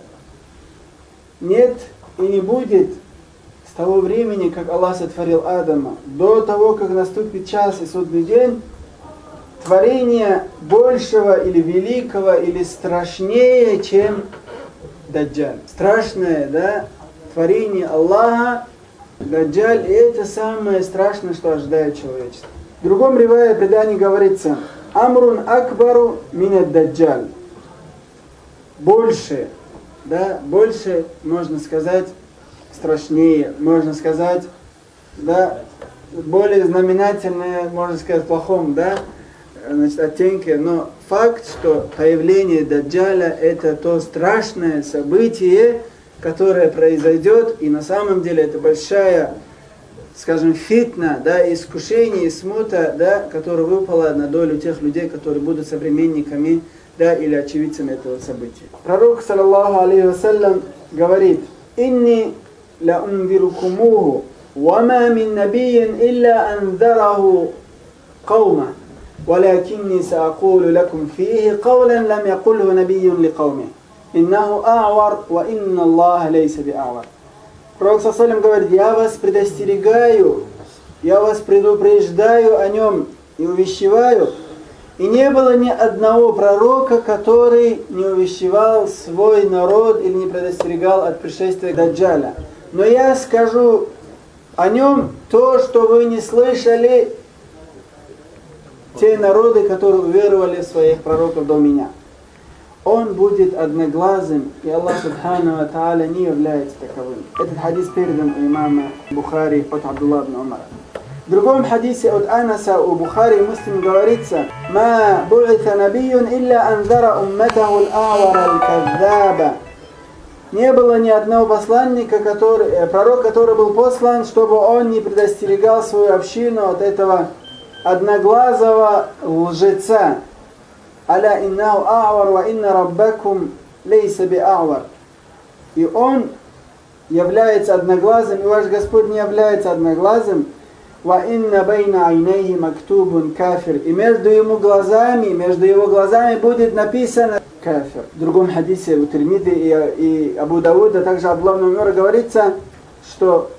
Нет и не будет с того времени, как Аллах сотворил Адама, до того, как наступит час и судный день, творение большего или великого, или страшнее, чем Даджаль. Страшное, да, творение Аллаха, Даджаль, и это самое страшное, что ожидает человечество. В другом ривае предании говорится: «Амрун акбару минад Даджаль». Больше, да, больше, можно сказать, страшнее, можно сказать, да, более знаменательное, можно сказать, в плохом, да, значит, оттенке, но факт, что появление Даджаля — это то страшное событие, которое произойдет, и на самом деле это большая, скажем, фитна, да, искушение и смута, да, которая выпала на долю тех людей, которые будут современниками, да, или очевидцами этого события. Пророк, саллаллаху алейхи вассалям, говорит: «Инни ла унзирукумуху, ва ма мин набийин илля анзараху каума, ولكني سأقول لكم فيه قولا لم يقله نبي لقومه إنه أعور وإن الله ليس بأعور». Пророк саллаллаху алейхи ва саллям говорит: «Я вас предостерегаю, я вас предупреждаю о нем и увещеваю». И не было ни одного пророка, который не увещевал свой народ или не предостерегал от пришествия Даджаля. Но я скажу о нем то, что вы не слышали те народы, которые уверовали в своих пророков до меня. он будет одноглазым, и Аллах Субхану ва Тааля не является таковым. Этот хадис передан у имама Бухари от Абдулла ибн Умара. В другом хадисе от Анаса у Бухари и Муслим говорится: «Ма бу'ита набийюн илля анзара умматаху ал-а'вара аль-каззаба». Не было ни одного посланника, который, пророк, который был послан, чтобы он не предостерегал свою общину от этого одноглазого лжеца. «Аля иннаху а'вар ва инна раббакум лейса би а'вар». И он является одноглазым, и ваш Господь не является одноглазым. «Ва инна байна айнейхи мактубун кафир». И между ему глазами, между его глазами будет написано кафир. В другом хадисе у Тирмизи и, и Абу Дауда, также Абдулла ибн Умара говорится, что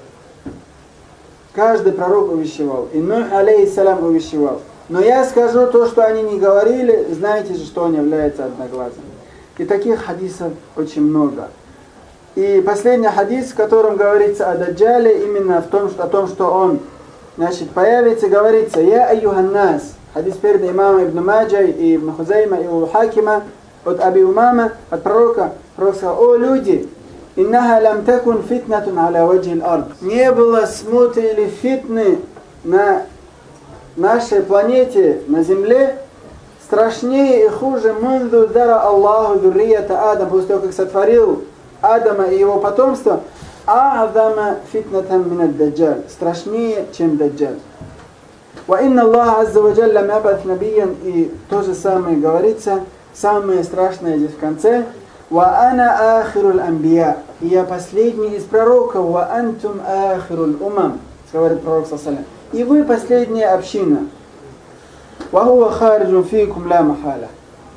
каждый пророк увещевал, и Нух алейхиссалям увещевал. Но я скажу то, что они не говорили, знаете же, что он является одноглазым. И таких хадисов очень много. И последний хадис, в котором говорится о Даджале, именно в том, что, о том, что он, значит, появится, говорится: «Я айюханнас». Хадис перед имамом Ибн Маджа и Ибн Хузайма и у Хакима от Аби Умама, от пророка. Пророк сказал: «О люди, иннаха лам такун фитнатун аля ваджи аль-ард». Не было смуты или фитны на нашей планете, на земле, страшнее и хуже мунду дара Аллаху дуррията Адам, после того, как сотворил Адама и его потомство, а'зама фитнатан мин ад-даджаль, страшнее, чем даджаль. Ва инна Аллах азза ва джалля лам яб'ат набиян, и то же самое говорится, самое страшное здесь в конце: ва ана ахирул анбия, и я последний из пророков, ва антум ахирул умам, говорит пророк саллаллаху алейхи ва саллям, и вы последняя община. Ва хуа хариджун фикум ла махаля.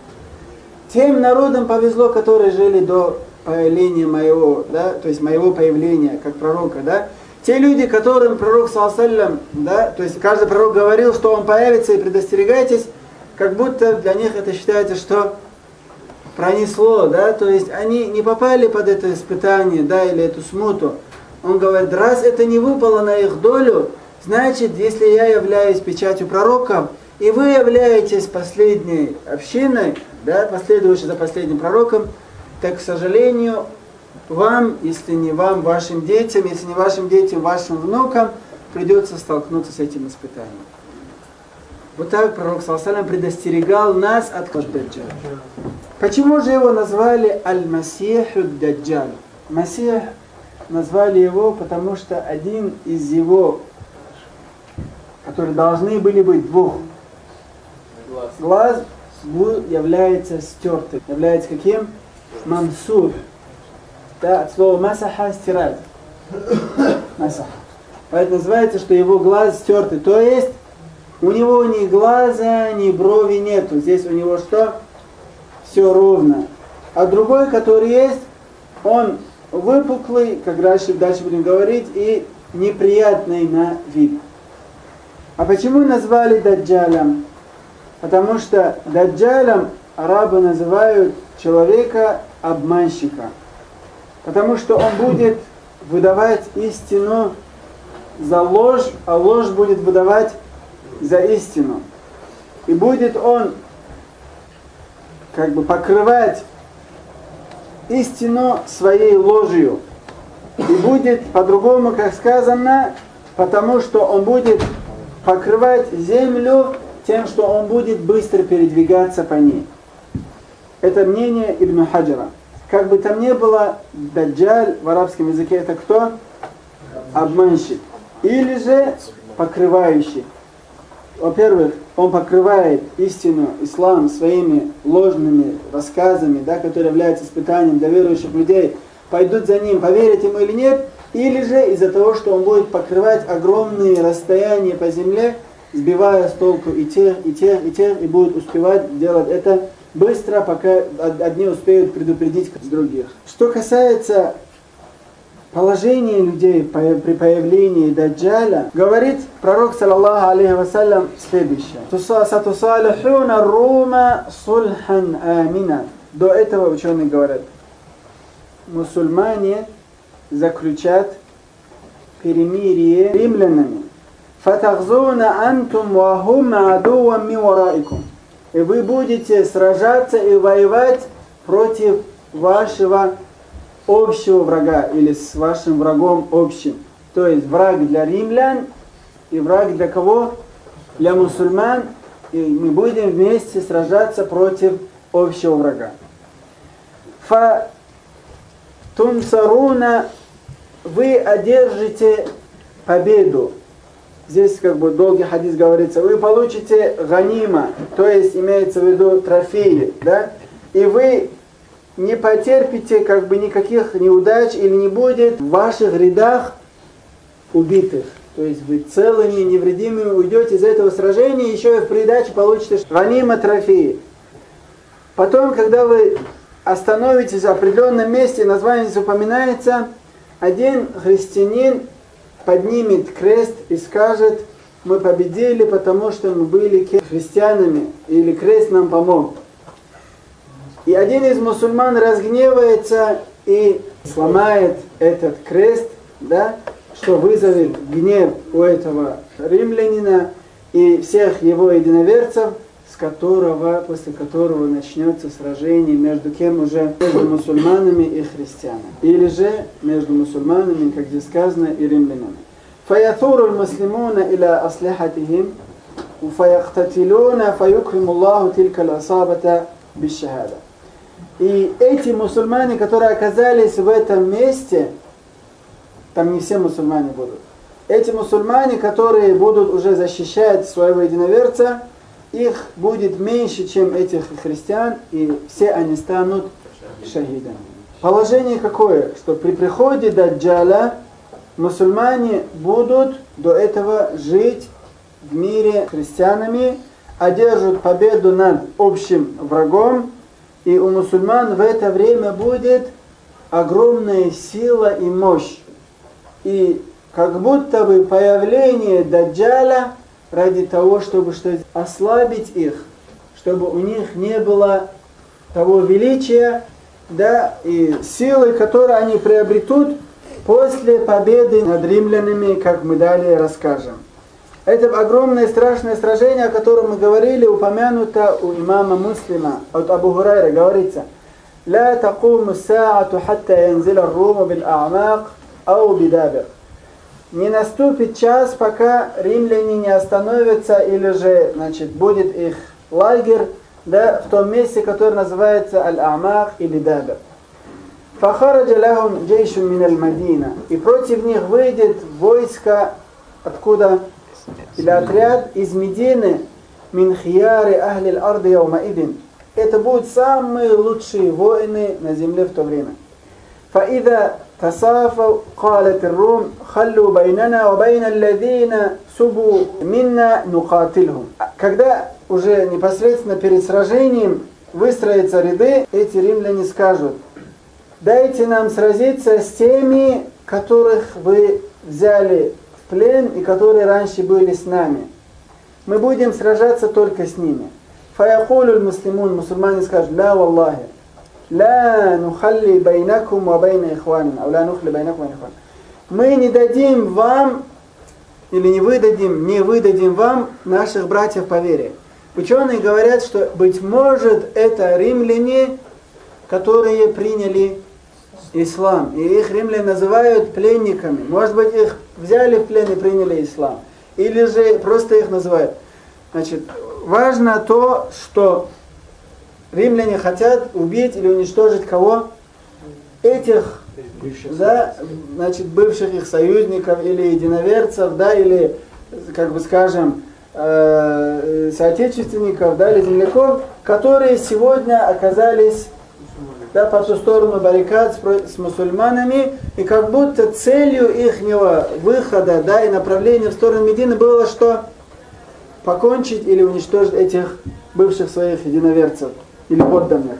Тем народам повезло, которые жили до появления моего, да, то есть моего появления как пророка, да. Те люди, которым пророк саллаллаху алейхи ва саллям, да, то есть каждый пророк говорил, что он появится, и предостерегайтесь, как будто для них это считается, что пронесло, да, то есть они не попали под это испытание, да, или эту смуту. Он говорит: раз это не выпало на их долю, значит, если я являюсь печатью пророков, и вы являетесь последней общиной, да, последующей за последним пророком, так, к сожалению, вам, если не вам, вашим детям, если не вашим детям, вашим внукам, придется столкнуться с этим испытанием. Вот так пророк саллаллаху алейхи ва саллям предостерегал нас от Даджаля. Почему же его назвали Аль-Масиху Даджаль? Масих назвали его, потому что один из его, которые должны были быть двух глаз, глаз является стертым. Является каким? Мамсух. Да, от слова масаха — стирать. Масаха. Поэтому называется, что его глаз стертый. То есть у него ни глаза, ни брови нету. Здесь у него что? Все ровно. А другой, который есть, он выпуклый, как дальше, дальше будем говорить, и неприятный на вид. А почему назвали Даджалем? Потому что Даджалем арабы называют человека-обманщика. Потому что он будет выдавать истину за ложь, а ложь будет выдавать за истину. И будет он как бы покрывать истину своей ложью. И будет по-другому, как сказано, потому что он будет покрывать землю тем, что он будет быстро передвигаться по ней. Это мнение Ибн Хаджара. Как бы там ни было, Даджаль в арабском языке это кто? Обманщик. Или же покрывающий. Во-первых, он покрывает истину, ислам своими ложными рассказами, да, которые являются испытанием для верующих людей. Пойдут за ним, поверят ему или нет. Или же из-за того, что он будет покрывать огромные расстояния по земле, сбивая с толку и тех, и тех, и тех, и будет успевать делать это быстро, пока одни успеют предупредить других. Что касается положения людей при появлении Даджаля, говорит пророк саллаллаху алейхи ва саллям следующее: «Сатусалихуна рума сульхан амина». До этого ученые говорят: мусульмане заключат перемирие с римлянами. «Фатахзуна антум ва хум адуам мин вараикум». и вы будете сражаться и воевать против вашего общего врага или с вашим врагом общим. То есть враг для римлян и враг для кого? Для мусульман. И мы будем вместе сражаться против общего врага. Фа тунсаруна, вы одержите победу. Здесь как бы долгий хадис говорится, вы получите ганима, то есть имеется в виду трофеи, да? И вы не потерпите как бы никаких неудач или не будет в ваших рядах убитых. То есть вы целыми, невредимыми уйдете из этого сражения, еще и в придаче получите ганима, трофеи. Потом, когда вы остановитесь в определенном месте, название здесь упоминается, один христианин поднимет крест и скажет: мы победили, потому что мы были христианами, или крест нам помог. И один из мусульман разгневается и сломает этот крест, да, что вызовет гнев у этого римлянина и всех его единоверцев, с которого, после которого начнется сражение между кем уже? Между мусульманами и христианами. Или же между мусульманами, как здесь сказано, и римлянами. فَيَثُورُ الْمُسْلِمُونَ إِلَىٰ أَصْلِحَتِهِمْ فَيَقْتَتِلُونَ فَيُكْرِمُ اللَّهُ تِلْكَ الْأَصَابَةَ بِالشَّهَادَةِ. И эти мусульмане, которые оказались в этом месте, там не все мусульмане будут, эти мусульмане, которые будут уже защищать своего единоверца, их будет меньше, чем этих христиан, и все они станут шахидами. Положение какое? Что при приходе Даджаля мусульмане будут до этого жить в мире христианами, одержат победу над общим врагом, и у мусульман в это время будет огромная сила и мощь. И как будто бы появление Даджаля ради того, чтобы что ослабить их, чтобы у них не было того величия, да, и силы, которые они приобретут после победы над римлянами, как мы далее расскажем. Это огромное страшное сражение, о котором мы говорили, упомянуто у имама Муслима, от Абу Хурайра, говорится: «Ла такуму саату хатта янзиля ар-руму бил-а'мак ау бидабир». Не наступит час, пока римляне не остановятся, или же, значит, будет их лагерь, да, в том месте, которое называется Аль-Амак или Дабир. «Фахараджа лахум джейшун мин аль-Мадина». И против них выйдет войско, откуда? Или отряд из Медины. «Мин хияри ахли аль-арды яумаидин». Это будут самые лучшие воины на земле в то время. «Фаида تصافوا قالت الروم خلوا بيننا وبين الذين سبوا منا نقاتلهم». Когда уже непосредственно перед сражением выстроятся ряды, эти римляне скажут: дайте нам сразиться с теми, которых вы взяли в плен и которые раньше были с нами. Мы будем сражаться только с ними. فَيَقُولُ الْمُسْلِمُونَ, мусульмане скажут: لا والله لا نخلي بينكم وبين إخواننا أو لا نخلي بينكم وبين إخواننا. Мы не дадим вам, или не выдадим, не выдадим вам наших братьев по вере. Ученые говорят, что, быть может, это римляне, которые приняли ислам. И их римляне называют пленниками. Может быть, их взяли в плен и приняли ислам. Или же просто их называют. Значит, важно то, что римляне хотят убить или уничтожить кого? Этих, да, значит, бывших их союзников или единоверцев, да, или, как бы скажем, э, соотечественников, да, или земляков, которые сегодня оказались, да, по ту сторону баррикад с, с мусульманами, и как будто целью ихнего выхода, да, и направления в сторону Медины было что? Покончить или уничтожить этих бывших своих единоверцев или подданных.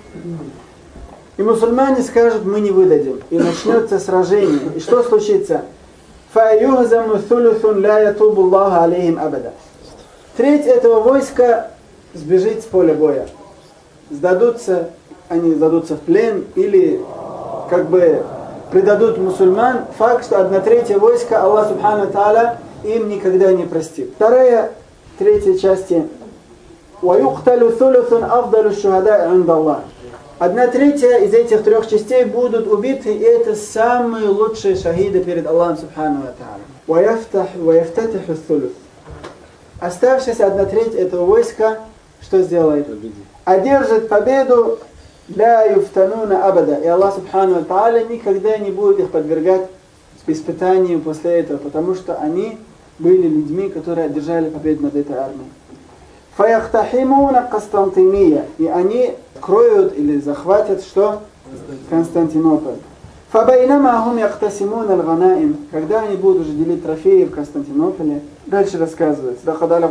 И мусульмане скажут: мы не выдадим. И начнется сражение. И что случится? فَيُهْزَمُ ثُلُثٌ لَا يَتُوبُ اللَّهُ عَلَيْهِمْ أَبَدًا. Треть этого войска сбежит с поля боя. Сдадутся, они сдадутся в плен или как бы предадут мусульман. Факт, что одна третья войска Аллах Субхану Тааля им никогда не простит. Вторая, третья части وَيُقْتَلُ ثُلُثٌ أَفْضَلُ الشُّهَدَاءِ عِنْدَ اللَّهِ. Одна третья из этих трех частей будут убиты, и это самые лучшие шахиды перед Аллахом Субхану ва Тааля. وَيَفْتَتِحُ الثُّلُث. Оставшаяся одна треть этого войска что сделает? Одержит победу ля юфтануна абада. И Аллах Субхану ва Тааля никогда не будет их подвергать испытанию после этого, потому что они были людьми, которые одержали победу над этой армией. Фаяхтахимуна Константиния. И они кроют или захватят что? Константинополь. Фабайнамахум яхтасимуна аль-ганаим. Когда они будут уже делить трофеи в Константинополе, дальше рассказывается.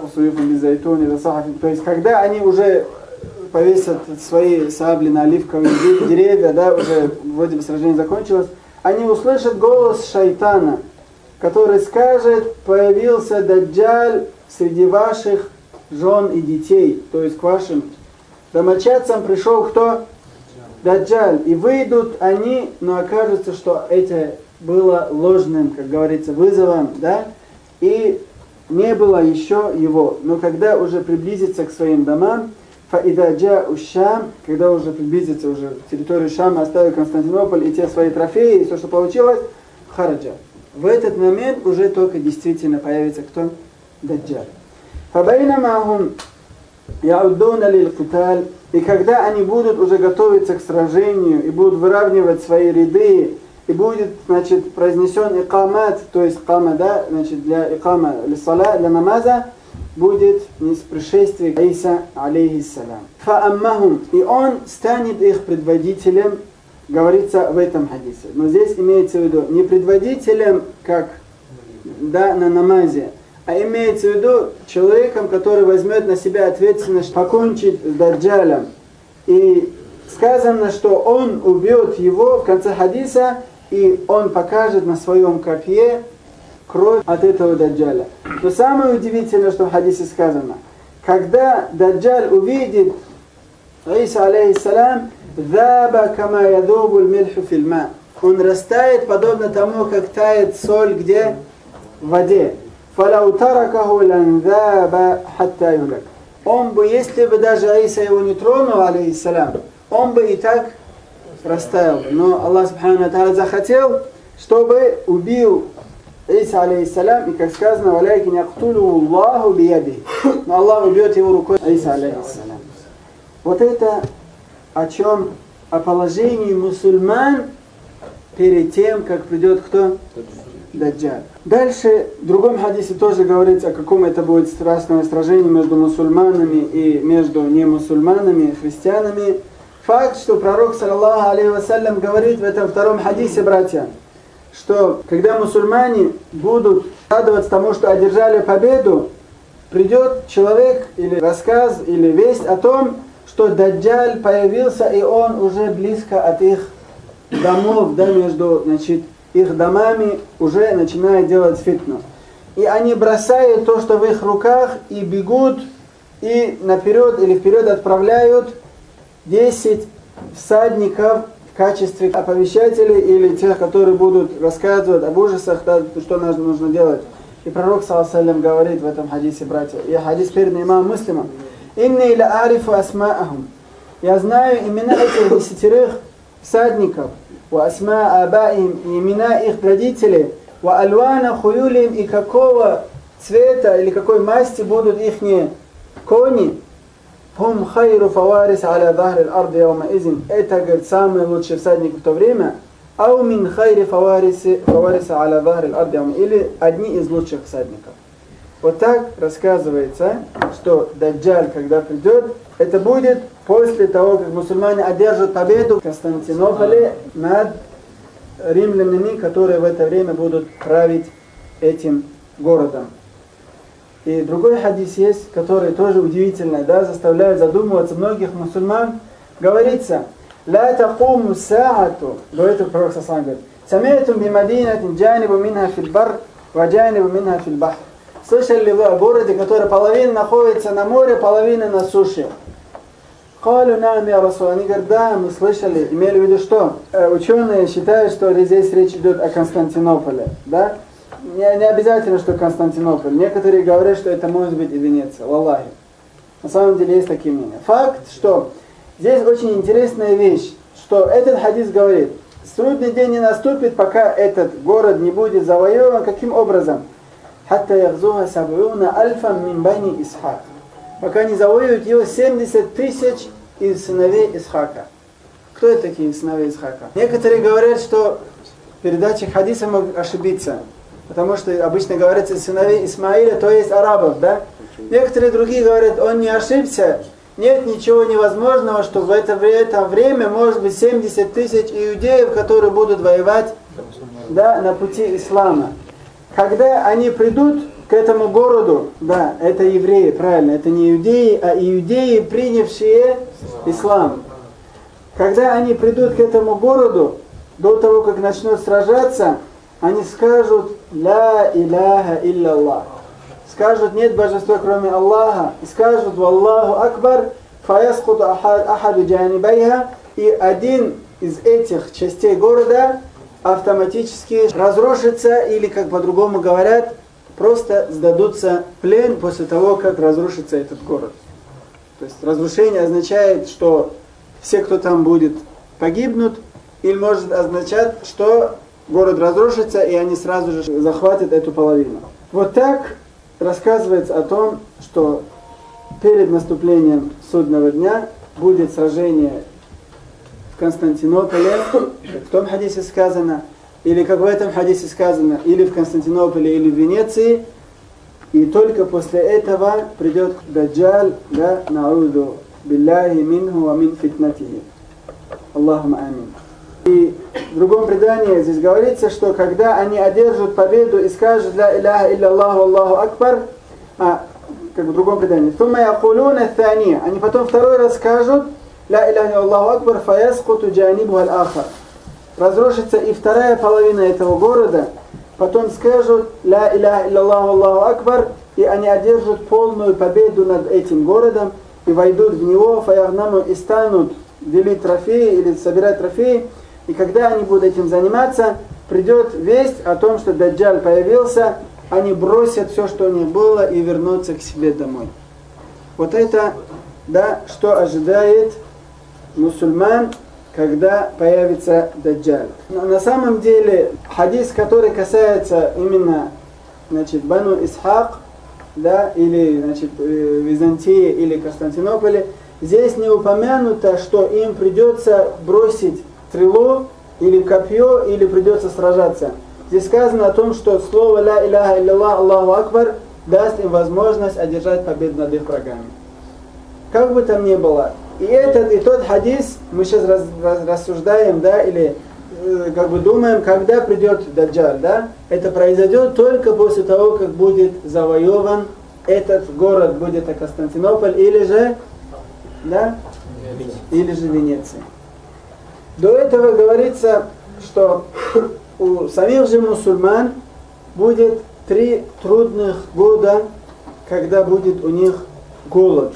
То есть, когда они уже повесят свои сабли на оливковые деревья, да, уже вроде бы сражение закончилось, они услышат голос шайтана, который скажет: появился даджаль среди ваших жен и детей, то есть к вашим домочадцам пришел кто? Даджаль. И выйдут они, но окажется, что это было ложным, как говорится, вызовом, да, и не было еще его. Но когда уже приблизится к своим домам, фаидаджа ушам, когда уже приблизится уже к территории Шама, оставил Константинополь и те свои трофеи, и все, что получилось, хараджа. В этот момент уже только действительно появится кто? Даджаль. Фабайнамахум яудуна лил-киталь. И когда они будут уже готовиться к сражению и будут выравнивать свои ряды, и будет, значит, произнесен икамат, то есть кама, да, значит, для икама, для сала, для намаза, будет пришествие Иса, алейхиссалям. Фааммахум, и он станет их предводителем, говорится в этом хадисе. Но здесь имеется в виду не предводителем, как, да, на намазе, а имеется в виду человеком, который возьмет на себя ответственность покончить с Даджалем. И сказано, что он убьет его в конце хадиса, и он покажет на своем копье кровь от этого Даджаля. Но самое удивительное, что в хадисе сказано, когда Даджаль увидит Иса, алейхиссалям, «Заба кама ядубу ль-мильху фильма». Он растает, подобно тому, как тает соль где? В воде. Он бы, если бы даже Иса его не тронул, алейхиссалям, он бы и так растаял. Но Аллах Субхану ва Тааля захотел, чтобы убил Иса, алейхиссалям, и как сказано, «Валяйкин яктулу Аллаху биядихи». Но Аллах убьет его рукой Иса, алейхиссалям. Вот это о чем? О положении мусульман перед тем, как придет кто? Даджаль. Дальше в другом хадисе тоже говорится, о каком это будет страстное сражение между мусульманами и между немусульманами, христианами. Факт, что пророк, саллаллаху алейхи вассалям, говорит в этом втором хадисе, братья, что когда мусульмане будут радоваться тому, что одержали победу, придет человек или рассказ, или весть о том, что Даджаль появился, и он уже близко от их домов, да, между, значит, их домами, уже начинает делать фитну. И они бросают то, что в их руках, и бегут, и наперед или вперед отправляют десять всадников в качестве оповещателей или тех, которые будут рассказывать об ужасах, да, что нужно делать. И пророк, саллаллаху алейхи ва саллям, говорит в этом хадисе, братья, и хадис передан имамом Муслимом: «Инни ла арифу асмаахум». Я знаю имена этих десятерых всадников, ва асма абаихим, имена их родителей, ва альвана хуюлим, и какого цвета или какой масти будут их кони. Хум хайру фаварис аля захри аль-арди яума изин. Это, говорит, самый лучший всадник в то время. Ау мин хайри фавариси фавариса аля захри аль-арди яума, или одни из лучших всадников. Вот так рассказывается, что Даджаль, когда придет, это будет после того, как мусульмане одержат победу в Константинополе над римлянами, которые в это время будут править этим городом. И другой хадис есть, который тоже удивительный, да, заставляет задумываться многих мусульман. Говорится: «Ла такуму саату», говорит пророк саллаллаху алейхи ва саллям, «Самейтум би мадинатин джанибу минха фил бар, ва джанибу минха фил бахр». Слышали ли вы о городе, который половина находится на море, половина на суше? Калю нам я Расул. Они говорят: да, мы слышали. Имели в виду что? Ученые считают, что здесь речь идет о Константинополе. Да? Не, не обязательно, что Константинополь. Некоторые говорят, что это может быть и Венеция. Валлахи. На самом деле есть такие мнения. Факт, что здесь очень интересная вещь, что этот хадис говорит, судный день не наступит, пока этот город не будет завоеван. Каким образом? Хатта ягзуха саб'уна альфам мин бани Исхак. Пока не завоюют его семьдесят тысяч из сыновей Исхака. Кто это такие сыновей Исхака? Некоторые говорят, что передатчик хадиса мог ошибиться, потому что обычно говорится сыновей Исмаиля, то есть арабов, да? Некоторые другие говорят, он не ошибся, нет ничего невозможного, что в это, в это время может быть семьдесят тысяч иудеев, которые будут воевать, да, на пути ислама. Когда они придут к этому городу, да, это евреи, правильно, это не иудеи, а иудеи, принявшие ислам. Когда они придут к этому городу, до того, как начнут сражаться, они скажут «Ла иляха илля-Аллах». Скажут «Нет божества, кроме Аллаха». И скажут «Валлаху акбар», «Фаяскуту ахаду джанибайха». И один из этих частей города автоматически разрушится, или, как по-другому говорят, просто сдадутся в плен после того, как разрушится этот город. То есть разрушение означает, что все, кто там будет, погибнут, или может означать, что город разрушится, и они сразу же захватят эту половину. Вот так рассказывается о том, что перед наступлением судного дня будет сражение в Константинополе, как в том хадисе сказано, или как в этом хадисе сказано, или в Константинополе, или в Венеции, и только после этого придет Даджаль, да, на'уду билляхи минху ва мин фитнатихи. Аллахума амин. И в другом предании здесь говорится, что когда они одержат победу и скажут «Ла иляха илля-Аллаху, Аллаху акбар», а, как в другом предании, «Тума якулуна thani», они потом второй раз скажут «Ла иляха илля-Аллаху акбар, фаяскуту джанибу аль-ахар». Разрушится и вторая половина этого города, потом скажут «Ла иляха илля-Аллаху, Аллаху акбар», и они одержат полную победу над этим городом и войдут в него, фаягнаму, и станут делить трофеи или собирать трофеи. И когда они будут этим заниматься, придет весть о том, что Даджаль появился, они бросят все, что у них было, и вернутся к себе домой. Вот это, да, что ожидает мусульман, когда появится Даджаль. Но на самом деле, хадис, который касается именно, значит, Бану Исхак, да, или, значит, Византии, или Константинополе, здесь не упомянуто, что им придется бросить стрелу или копье, или придется сражаться. Здесь сказано о том, что слово «Ла иляха илля-Аллах, Аллаху акбар» даст им возможность одержать победу над их врагами. Как бы там ни было, и этот, и тот хадис, мы сейчас раз, раз, рассуждаем, да, или э, как бы думаем, когда придет Даджаль, да, это произойдет только после того, как будет завоеван этот город, будет это Константинополь, или же, да, или же Венеция. До этого говорится, что у самих же мусульман будет три трудных года, когда будет у них голод.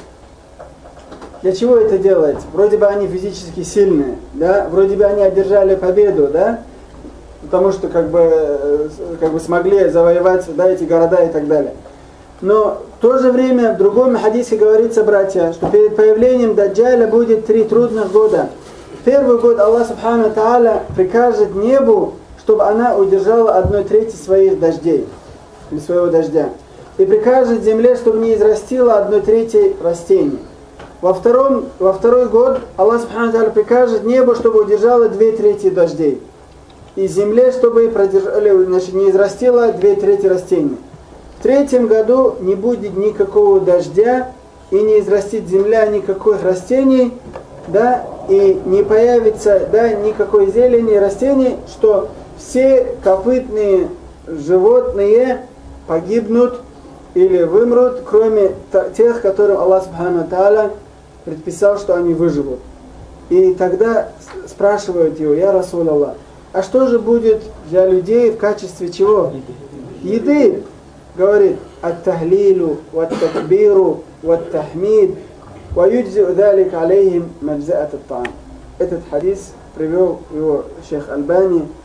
Для чего это делается? Вроде бы они физически сильные, да? Вроде бы они одержали победу, да? Потому что как бы, как бы смогли завоевать, да, эти города и так далее. Но в то же время в другом хадисе говорится, братья, что перед появлением Даджаля будет три трудных года. Первый год Аллах Субхану Тааля прикажет небу, чтобы она удержала одной трети своих дождей, или своего дождя. И прикажет земле, чтобы не израстила одной трети растений. Во, втором, во второй год Аллах Субхану Тааля прикажет небу, чтобы удержала две трети дождей. И земле, чтобы продержали, значит, не израстила две трети растений. В третьем году не будет никакого дождя, и не израстит земля никаких растений, да, и не появится, да, никакой зелени растений, что все копытные животные погибнут или вымрут, кроме тех, которым Аллах Субхану Тааля предписал, что они выживут. И тогда спрашивают его: «Я Расул Аллах, а что же будет для людей в качестве чего? Еды». Говорит: «Ат-тахлилу, ват-такбиру, ват-тахмид, ва юджзи'у залик алейхим маджза'ат ат-та'ам». Этот хадис привел его шейх Альбани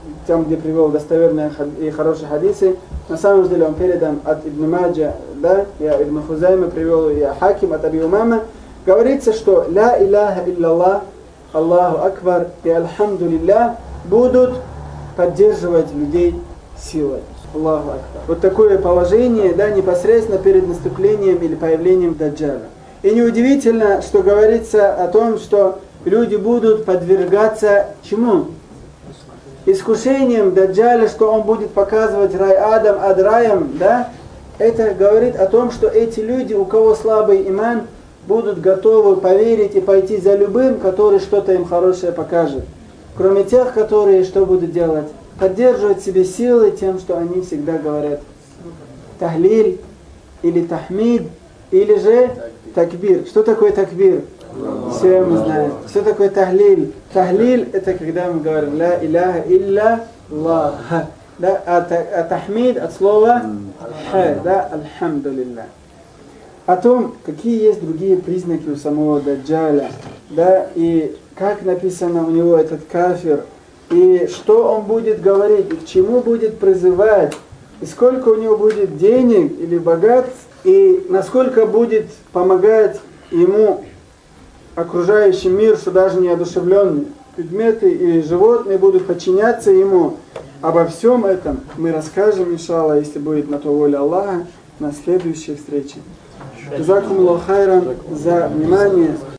там, где привел достоверные и хорошие хадисы, на самом деле он передан от Ибн Маджа, да, я Ибн Хузайма привел, я Хаким от Аби Умама, говорится, что «Ля иляха илляллах, Аллаху Акбар и Альхамдулиллах» будут поддерживать людей силой. Аллаху Акбар. Вот такое положение, да, непосредственно перед наступлением или появлением Даджаля. И неудивительно, что говорится о том, что люди будут подвергаться чему? Искушением Даджаля, что он будет показывать рай адом ад раем, да? Это говорит о том, что эти люди, у кого слабый иман, будут готовы поверить и пойти за любым, который что-то им хорошее покажет. Кроме тех, которые что будут делать? Поддерживать себе силы тем, что они всегда говорят тахлиль или тахмид, или же такбир. Что такое такбир? Все мы знаем. Что такое тахлиль? Тахлиль — это когда мы говорим ля иляха илля Аллах. Да, а, а тахмид от слова ха, да, альхамдулилля. О том, какие есть другие признаки у самого Даджаля, да, и как написано у него этот кафир, и что он будет говорить, и к чему будет призывать, и сколько у него будет денег или богатств, и насколько будет помогать ему окружающий мир, что даже неодушевленные предметы и животные будут подчиняться ему. Обо всем этом мы расскажем, иншаллах, если будет на то воля Аллаха, на следующей встрече. Джазакумуллаху хайран за внимание.